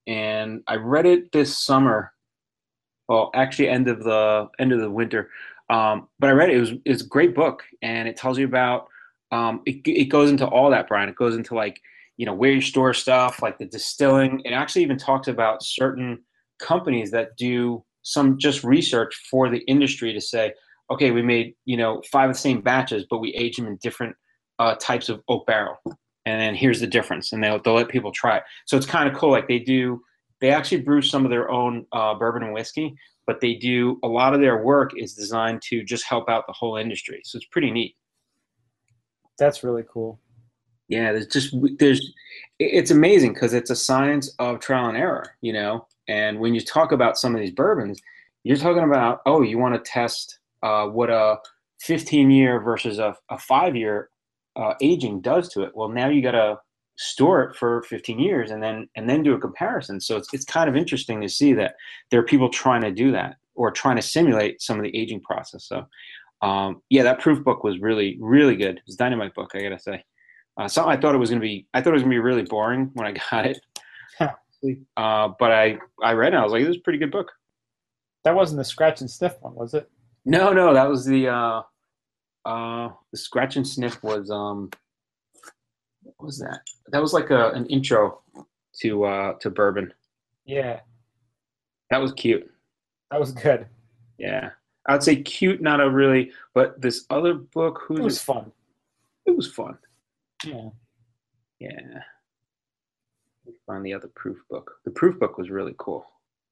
I read it this summer. Well, actually end of the winter. But I read it. It's a great book, and it tells you about it goes into all that, Brian. It goes into like where you store stuff, like the distilling. It actually even talks about certain companies that do some just research for the industry to say, okay, we made 5 of the same batches, but we age them in different types of oak barrel, and then here's the difference, and they'll let people try it. So it's kind of cool. Like they actually brew some of their own bourbon and whiskey, but they do a lot of their work is designed to just help out the whole industry. So it's pretty neat. That's really cool. Yeah, it's amazing because it's a science of trial and error, And when you talk about some of these bourbons, you're talking about, oh, you want to test what a 15-year versus a 5-year aging does to it. Well, now you got to store it for 15 years and then do a comparison. So it's kind of interesting to see that there are people trying to do that or trying to simulate some of the aging process. So yeah, that proof book was really, really good. It was a dynamite book, I gotta say. Something I thought it was gonna be really boring when I got it. But I read it and I was like, this is a pretty good book. That wasn't the scratch and sniff one, was it? No, that was the scratch and sniff was what was that? That was like an intro to bourbon. Yeah. That was cute. That was good. Yeah. I'd say cute, not a really, but this other book, it was fun. It was fun. Yeah. Yeah. Let me find the other proof book. The proof book was really cool.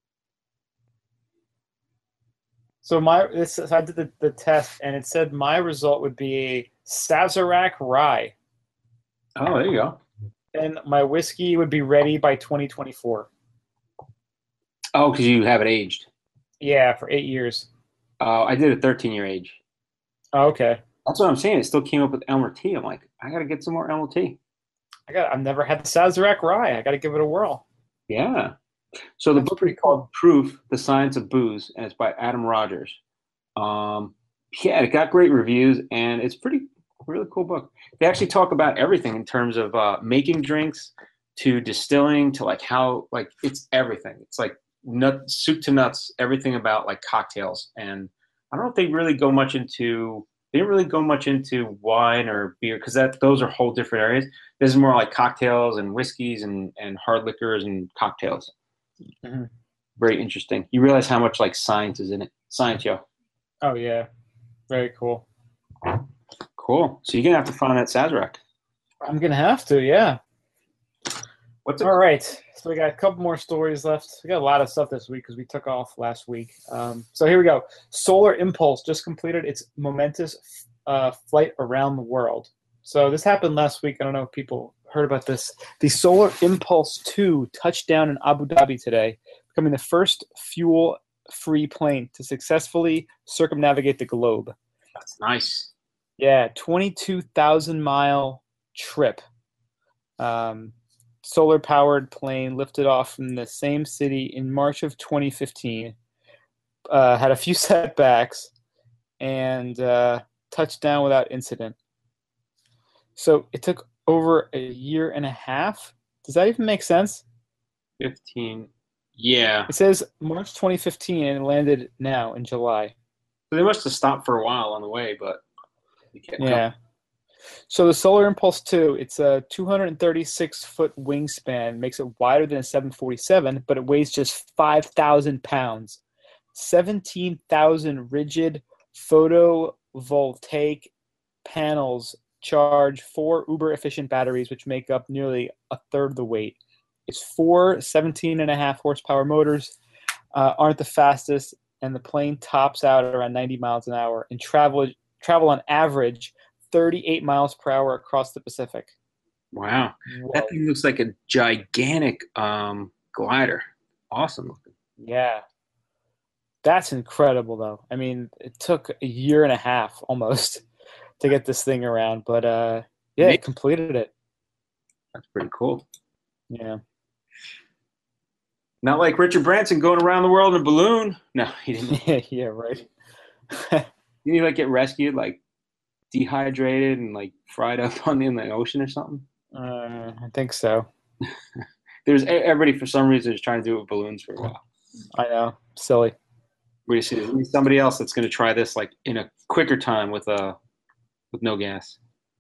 So I did the test, and it said my result would be Sazerac Rye. Oh, there you go. And my whiskey would be ready by 2024. Oh, because you have it aged. Yeah, for 8 years. I did a 13-year age. Oh, okay. That's what I'm saying. It still came up with Elmer Tea. I'm like, I got to get some more Elmer Tea. I've never had the Sazerac Rye. I got to give it a whirl. Yeah. So the book is called Proof, The Science of Booze, and it's by Adam Rogers. Yeah, it got great reviews, and it's really cool book. They actually talk about everything in terms of making drinks to distilling to like how, like, it's everything. It's like soup to nuts, everything about like cocktails. And I don't know if they didn't really go much into wine or beer because those are whole different areas. This is more like cocktails and whiskeys and hard liquors and cocktails. Mm-hmm. Very interesting. You realize how much like science is in it. Science, yo. Oh yeah, very cool. Cool. So you're gonna have to find that Sazerac. I'm gonna have to, yeah. What's it? All right. So we got a couple more stories left. We got a lot of stuff this week because we took off last week. So here we go. Solar Impulse just completed its momentous flight around the world. So this happened last week. I don't know if people heard about this. The Solar Impulse 2 touched down in Abu Dhabi today, becoming the first fuel-free plane to successfully circumnavigate the globe. That's nice. Yeah, 22,000-mile trip. Solar-powered plane lifted off from the same city in March of 2015. Had a few setbacks and touched down without incident. So it took over a year and a half. Does that even make sense? 15. Yeah. It says March 2015 and it landed now in July. So they must have stopped for a while on the way, but you can't yeah. So the Solar Impulse 2, it's a 236-foot wingspan, makes it wider than a 747, but it weighs just 5,000 pounds. 17,000 rigid photovoltaic panels charge 4 uber-efficient batteries, which make up nearly a third of the weight. Its 4 17.5 horsepower motors aren't the fastest, and the plane tops out at around 90 miles an hour and travel on average 38 miles per hour across the Pacific. Wow. Whoa. That thing looks like a gigantic glider. Awesome looking. Yeah. That's incredible, though. I mean, it took a year and a half almost to get this thing around, but yeah, it completed it. That's pretty cool. Yeah. Not like Richard Branson going around the world in a balloon. No, he didn't. Yeah, right. Didn't he like get rescued, like dehydrated and like fried up in the ocean or something? I think so. There's everybody for some reason is trying to do it with balloons for a while. I know. Silly. We see somebody else that's going to try this like in a quicker time with no gas.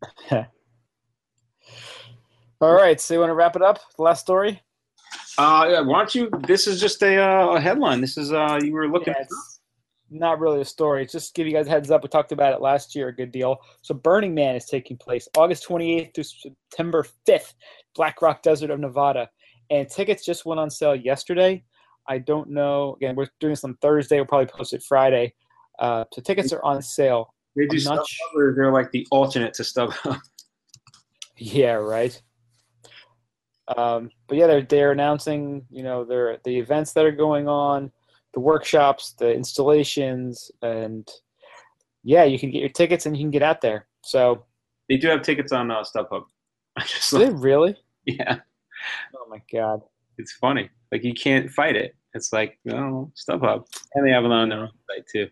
All right, so you want to wrap it up? The last story? Yeah, why don't you? This is just a headline. This is you were looking. Yeah, it's not really a story. It's just to give you guys a heads up. We talked about it last year, a good deal. So Burning Man is taking place August 28th through September 5th, Black Rock Desert of Nevada. And tickets just went on sale yesterday. I don't know. Again, we're doing this on Thursday. We'll probably post it Friday. So tickets are on sale. They do StubHub, or they're like the alternate to StubHub. Yeah, right. But yeah, they're announcing, the events that are going on, the workshops, the installations, and yeah, you can get your tickets and you can get out there. So they do have tickets on StubHub. Do they really? Yeah. Oh my God. It's funny. Like you can't fight it. It's like, StubHub, and they have it on their own site too.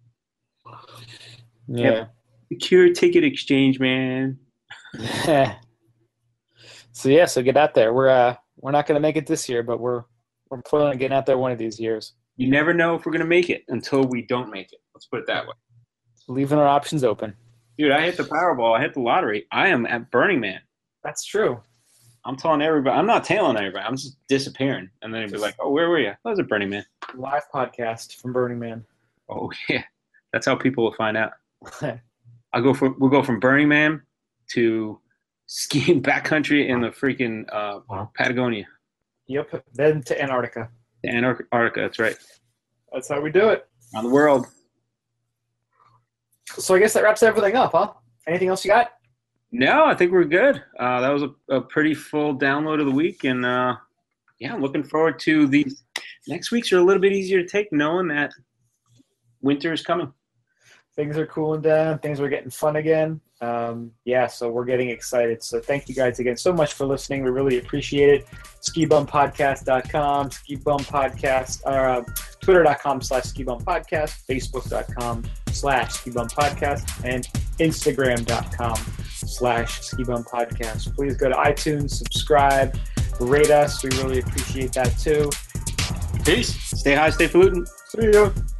Yeah. Secure ticket exchange, man. So get out there. We're not going to make it this year, but we're planning on getting out there one of these years. You never know if we're going to make it until we don't make it. Let's put it that way. Leaving our options open. Dude, I hit the Powerball. I hit the lottery. I am at Burning Man. That's true. I'm telling everybody. I'm not tailing everybody. I'm just disappearing. And then they'd be like, oh, where were you? I was at Burning Man. Live podcast from Burning Man. Oh, yeah. That's how people will find out. We'll go from Burning Man to skiing backcountry in the freaking Patagonia. Yep. Then to Antarctica. Antarctica, that's right. That's how we do it. Around the world. So I guess that wraps everything up, huh? Anything else you got? No, I think we're good. That was a pretty full download of the week. And, yeah, I'm looking forward to these. Next weeks are a little bit easier to take knowing that winter is coming. Things are cooling down. Things are getting fun again. So we're getting excited. So thank you guys again so much for listening. We really appreciate it. SkiBumPodcast.com, SkiBumPodcast, Twitter.com/SkiBumPodcast, Facebook.com/SkiBumPodcast, and Instagram.com/SkiBumPodcast. Please go to iTunes, subscribe, rate us. We really appreciate that too. Peace. Stay high, stay pollutant. See you.